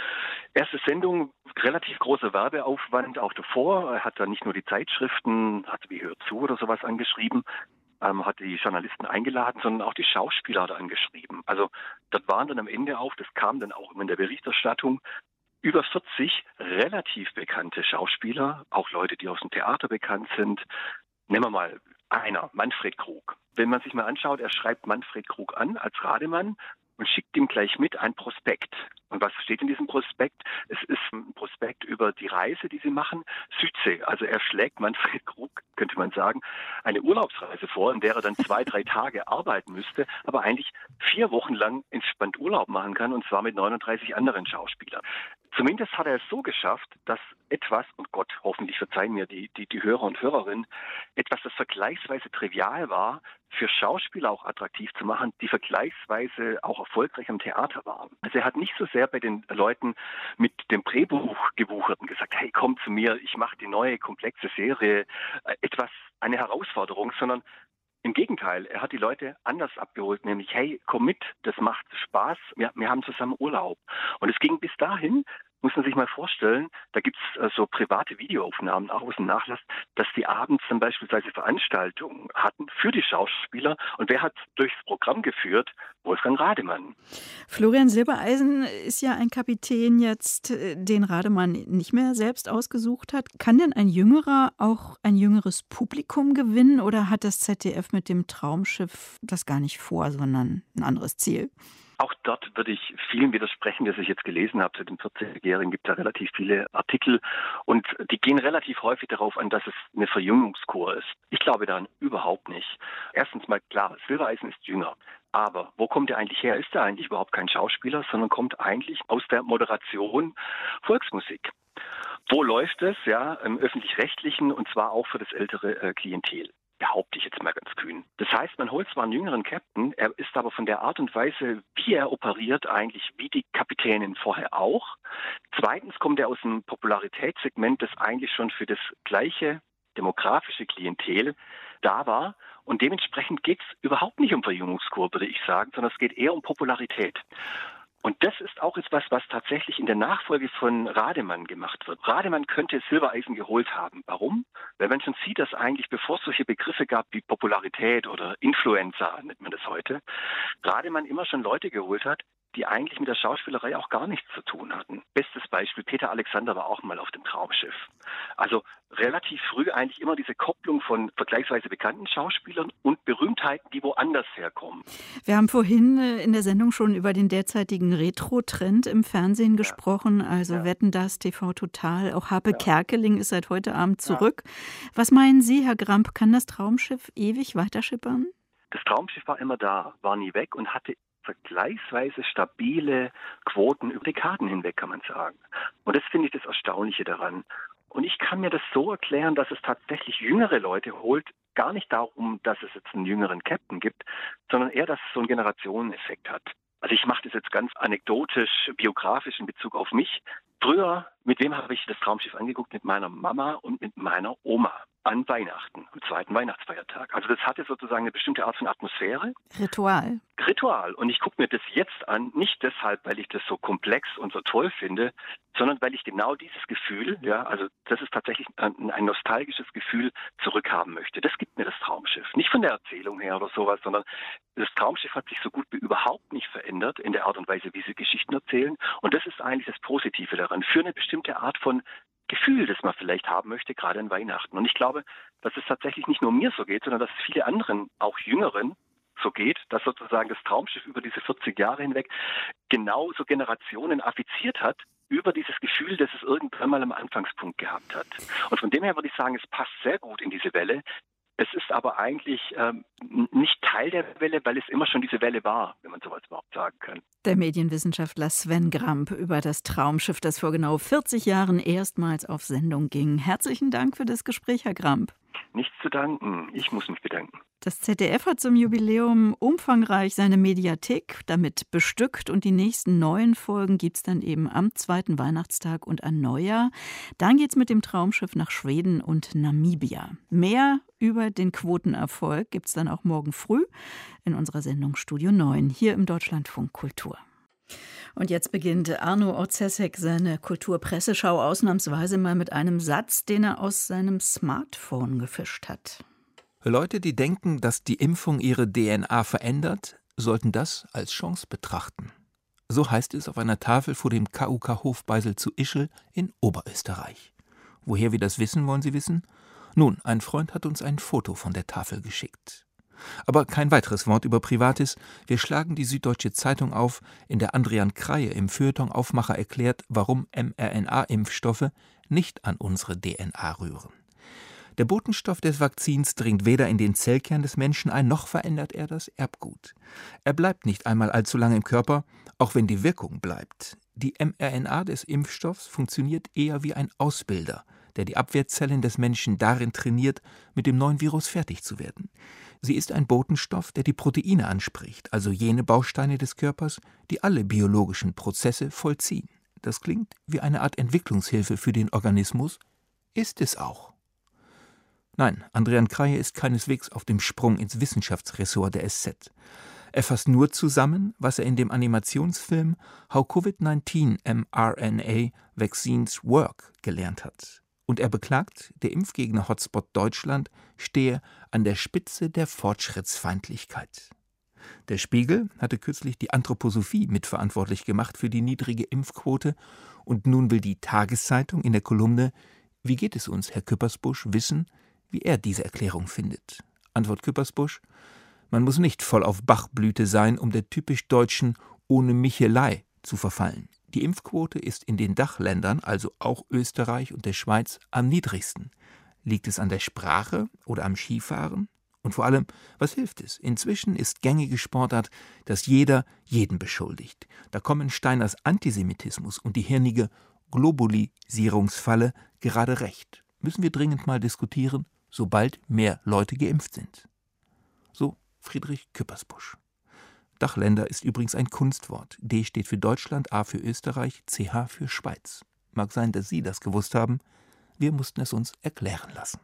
Erste Sendung, relativ großer Werbeaufwand auch davor. Er hat da nicht nur die Zeitschriften, hat wie Hör zu oder sowas angeschrieben, Ähm, hat die Journalisten eingeladen, sondern auch die Schauspieler hat er angeschrieben. Also das waren dann am Ende auch, das kam dann auch immer in der Berichterstattung, über vierzig relativ bekannte Schauspieler, auch Leute, die aus dem Theater bekannt sind. Nehmen wir mal einer, Manfred Krug. Wenn man sich mal anschaut, er schreibt Manfred Krug an als Rademann und schickt ihm gleich mit ein Prospekt. Und was steht in diesem Prospekt? Es ist ein Prospekt über die Reise, die sie machen, Südsee. Also er schlägt Manfred Krug, könnte man sagen, eine Urlaubsreise vor, in der er dann zwei, drei Tage arbeiten müsste, aber eigentlich vier Wochen lang entspannt Urlaub machen kann, und zwar mit neununddreißig anderen Schauspielern. Zumindest hat er es so geschafft, dass etwas, und Gott, hoffentlich verzeihen mir die, die, die Hörer und Hörerinnen, etwas, das vergleichsweise trivial war, für Schauspieler auch attraktiv zu machen, die vergleichsweise auch erfolgreich am Theater waren. Also er hat nicht so sehr bei den Leuten mit dem Drehbuch gewuchert und gesagt, hey, komm zu mir, ich mache die neue, komplexe Serie, etwas, eine Herausforderung, sondern im Gegenteil, er hat die Leute anders abgeholt, nämlich, hey, komm mit, das macht Spaß, wir, wir haben zusammen Urlaub. Und es ging bis dahin, muss man sich mal vorstellen, da gibt es äh, so private Videoaufnahmen auch aus dem Nachlass, dass die abends dann beispielsweise Veranstaltungen hatten für die Schauspieler. Und wer hat durchs Programm geführt? Wolfgang Rademann. Florian Silbereisen ist ja ein Kapitän jetzt, den Rademann nicht mehr selbst ausgesucht hat. Kann denn ein Jüngerer auch ein jüngeres Publikum gewinnen oder hat das Z D F mit dem Traumschiff das gar nicht vor, sondern ein anderes Ziel? Auch dort würde ich vielen widersprechen, das ich jetzt gelesen habe. Zu den vierzigjährigen gibt es ja relativ viele Artikel und die gehen relativ häufig darauf an, dass es eine Verjüngungskur ist. Ich glaube daran überhaupt nicht. Erstens mal klar, Silbereisen ist jünger. Aber wo kommt er eigentlich her? Ist er eigentlich überhaupt kein Schauspieler, sondern kommt eigentlich aus der Moderation Volksmusik. Wo läuft es? Ja, im Öffentlich-Rechtlichen, und zwar auch für das ältere äh, Klientel. Behaupte ich jetzt mal ganz kühn. Das heißt, man holt zwar einen jüngeren Captain, er ist aber von der Art und Weise, wie er operiert, eigentlich wie die Kapitänin vorher auch. Zweitens kommt er aus einem Popularitätssegment, das eigentlich schon für das gleiche demografische Klientel da war. Und dementsprechend geht es überhaupt nicht um Verjüngungskur, würde ich sagen, sondern es geht eher um Popularität. Und das ist auch etwas, was tatsächlich in der Nachfolge von Rademann gemacht wird. Rademann könnte Silbereisen geholt haben. Warum? Weil man schon sieht, dass eigentlich, bevor es solche Begriffe gab wie Popularität oder Influencer, nennt man das heute, Rademann immer schon Leute geholt hat, die eigentlich mit der Schauspielerei auch gar nichts zu tun hatten. Bestes Beispiel, Peter Alexander war auch mal auf dem Traumschiff. Also relativ früh eigentlich immer diese Kopplung von vergleichsweise bekannten Schauspielern und Berühmtheiten, die woanders herkommen. Wir haben vorhin in der Sendung schon über den derzeitigen Retro-Trend im Fernsehen ja. gesprochen, also ja. Wetten, das, T V Total, auch Harpe ja. Kerkeling ist seit heute Abend zurück. Ja. Was meinen Sie, Herr Gramp, kann das Traumschiff ewig weiterschippern? Das Traumschiff war immer da, war nie weg und hatte vergleichsweise stabile Quoten über Dekaden hinweg, kann man sagen. Und das finde ich das Erstaunliche daran. Und ich kann mir das so erklären, dass es tatsächlich jüngere Leute holt, gar nicht darum, dass es jetzt einen jüngeren Captain gibt, sondern eher, dass es so einen Generationeneffekt hat. Also ich mache das jetzt ganz anekdotisch, biografisch in Bezug auf mich. Früher, mit wem habe ich das Traumschiff angeguckt? Mit meiner Mama und mit meiner Oma an Weihnachten, am zweiten Weihnachtsfeiertag. Also das hatte sozusagen eine bestimmte Art von Atmosphäre. Ritual. Ritual. Und ich gucke mir das jetzt an, nicht deshalb, weil ich das so komplex und so toll finde, sondern weil ich genau dieses Gefühl, ja, also das ist tatsächlich ein, ein nostalgisches Gefühl, zurückhaben möchte. Das gibt mir das Traumschiff. Nicht von der Erzählung her oder sowas, sondern das Traumschiff hat sich so gut wie überhaupt nicht verändert in der Art und Weise, wie sie Geschichten erzählen. Und das ist eigentlich das Positive daran, für eine bestimmte Art von Gefühl, das man vielleicht haben möchte, gerade an Weihnachten. Und ich glaube, dass es tatsächlich nicht nur mir so geht, sondern dass es viele anderen, auch Jüngeren, so geht, dass sozusagen das Traumschiff über diese vierzig Jahre hinweg genauso Generationen affiziert hat über dieses Gefühl, das es irgendwann mal am Anfangspunkt gehabt hat. Und von dem her würde ich sagen, es passt sehr gut in diese Welle. Es ist aber eigentlich ähm, nicht Teil der Welle, weil es immer schon diese Welle war, wenn man sowas überhaupt sagen kann. Der Medienwissenschaftler Sven Gramp über das Traumschiff, das vor genau vierzig Jahren erstmals auf Sendung ging. Herzlichen Dank für das Gespräch, Herr Gramp. Nichts zu danken. Ich muss mich bedanken. Das Z D F hat zum Jubiläum umfangreich seine Mediathek damit bestückt und die nächsten neuen Folgen gibt es dann eben am zweiten Weihnachtstag und an Neujahr. Dann geht es mit dem Traumschiff nach Schweden und Namibia. Mehr über den Quotenerfolg gibt es dann auch morgen früh in unserer Sendung Studio neun hier im Deutschlandfunk Kultur. Und jetzt beginnt Arno Orzesek seine Kulturpresseschau ausnahmsweise mal mit einem Satz, den er aus seinem Smartphone gefischt hat. Leute, die denken, dass die Impfung ihre D N A verändert, sollten das als Chance betrachten. So heißt es auf einer Tafel vor dem K U K Hofbeisel zu Ischl in Oberösterreich. Woher wir das wissen, wollen Sie wissen? Nun, ein Freund hat uns ein Foto von der Tafel geschickt. Aber kein weiteres Wort über Privates. Wir schlagen die Süddeutsche Zeitung auf, in der Andrian Kreie im Feuilleton-Aufmacher erklärt, warum mRNA-Impfstoffe nicht an unsere D N A rühren. Der Botenstoff des Vakzins dringt weder in den Zellkern des Menschen ein, noch verändert er das Erbgut. Er bleibt nicht einmal allzu lange im Körper, auch wenn die Wirkung bleibt. Die mRNA des Impfstoffs funktioniert eher wie ein Ausbilder, der die Abwehrzellen des Menschen darin trainiert, mit dem neuen Virus fertig zu werden. Sie ist ein Botenstoff, der die Proteine anspricht, also jene Bausteine des Körpers, die alle biologischen Prozesse vollziehen. Das klingt wie eine Art Entwicklungshilfe für den Organismus, ist es auch. Nein, Andrian Kreie ist keineswegs auf dem Sprung ins Wissenschaftsressort der S Z. Er fasst nur zusammen, was er in dem Animationsfilm How Covid neunzehn mRNA Vaccines Work gelernt hat. Und er beklagt, der Impfgegner-Hotspot Deutschland stehe an der Spitze der Fortschrittsfeindlichkeit. Der Spiegel hatte kürzlich die Anthroposophie mitverantwortlich gemacht für die niedrige Impfquote und nun will die Tageszeitung in der Kolumne »Wie geht es uns, Herr Küppersbusch?« wissen, wie er diese Erklärung findet. Antwort Küppersbusch: Man muss nicht voll auf Bachblüte sein, um der typisch deutschen ohne Michelei zu verfallen. Die Impfquote ist in den Dachländern, also auch Österreich und der Schweiz, am niedrigsten. Liegt es an der Sprache oder am Skifahren? Und vor allem, was hilft es? Inzwischen ist gängige Sportart, dass jeder jeden beschuldigt. Da kommen Steiners Antisemitismus und die hirnige Globulisierungsfalle gerade recht. Müssen wir dringend mal diskutieren, sobald mehr Leute geimpft sind. So Friedrich Küppersbusch. Dachländer ist übrigens ein Kunstwort. D steht für Deutschland, A für Österreich, C H für Schweiz. Mag sein, dass Sie das gewusst haben. Wir mussten es uns erklären lassen.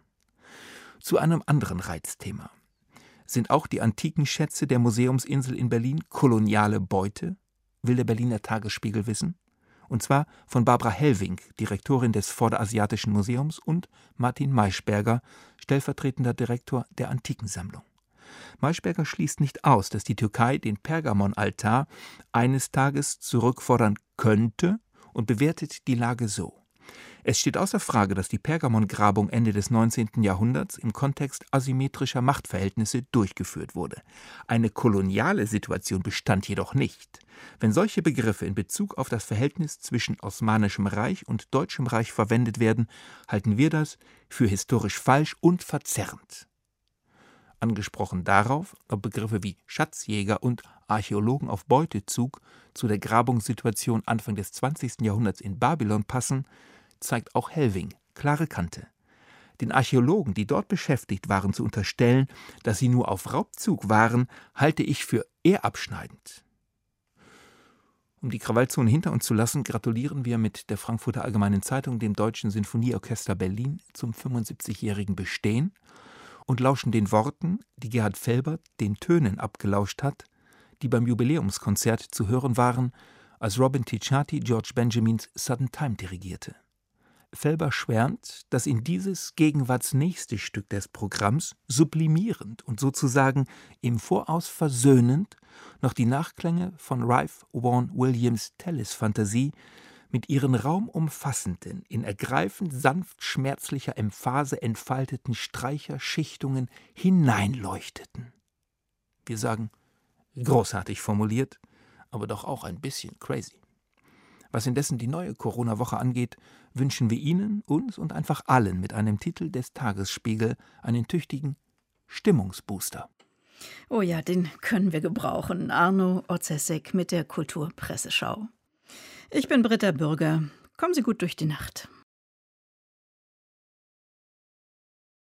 Zu einem anderen Reizthema. Sind auch die antiken Schätze der Museumsinsel in Berlin koloniale Beute? Will der Berliner Tagesspiegel wissen. Und zwar von Barbara Hellwing, Direktorin des Vorderasiatischen Museums, und Martin Maischberger, stellvertretender Direktor der Antikensammlung. Maischberger schließt nicht aus, dass die Türkei den Pergamon-Altar eines Tages zurückfordern könnte und bewertet die Lage so. Es steht außer Frage, dass die Pergamon-Grabung Ende des neunzehnten Jahrhunderts im Kontext asymmetrischer Machtverhältnisse durchgeführt wurde. Eine koloniale Situation bestand jedoch nicht. Wenn solche Begriffe in Bezug auf das Verhältnis zwischen Osmanischem Reich und Deutschem Reich verwendet werden, halten wir das für historisch falsch und verzerrend. Angesprochen darauf, ob Begriffe wie Schatzjäger und Archäologen auf Beutezug zu der Grabungssituation Anfang des zwanzigsten Jahrhunderts in Babylon passen, zeigt auch Hellwing klare Kante. Den Archäologen, die dort beschäftigt waren, zu unterstellen, dass sie nur auf Raubzug waren, halte ich für eher abschneidend. Um die Krawallzone hinter uns zu lassen, gratulieren wir mit der Frankfurter Allgemeinen Zeitung dem Deutschen Sinfonieorchester Berlin zum fünfundsiebzigjährigen Bestehen und lauschen den Worten, die Gerhard Felbert den Tönen abgelauscht hat, die beim Jubiläumskonzert zu hören waren, als Robin Ticciati George Benjamins Sudden Time dirigierte. Felber schwärmt, dass ihn dieses gegenwartsnächste Stück des Programms sublimierend und sozusagen im Voraus versöhnend noch die Nachklänge von Ralph Vaughan Williams' Tellis-Fantasie mit ihren raumumfassenden, in ergreifend sanft schmerzlicher Emphase entfalteten Streicherschichtungen hineinleuchteten. Wir sagen, großartig formuliert, aber doch auch ein bisschen crazy. Was indessen die neue Corona-Woche angeht, wünschen wir Ihnen, uns und einfach allen mit einem Titel des Tagesspiegel einen tüchtigen Stimmungsbooster. Oh ja, den können wir gebrauchen. Arno Orzesek mit der Kulturpresseschau. Ich bin Britta Bürger. Kommen Sie gut durch die Nacht.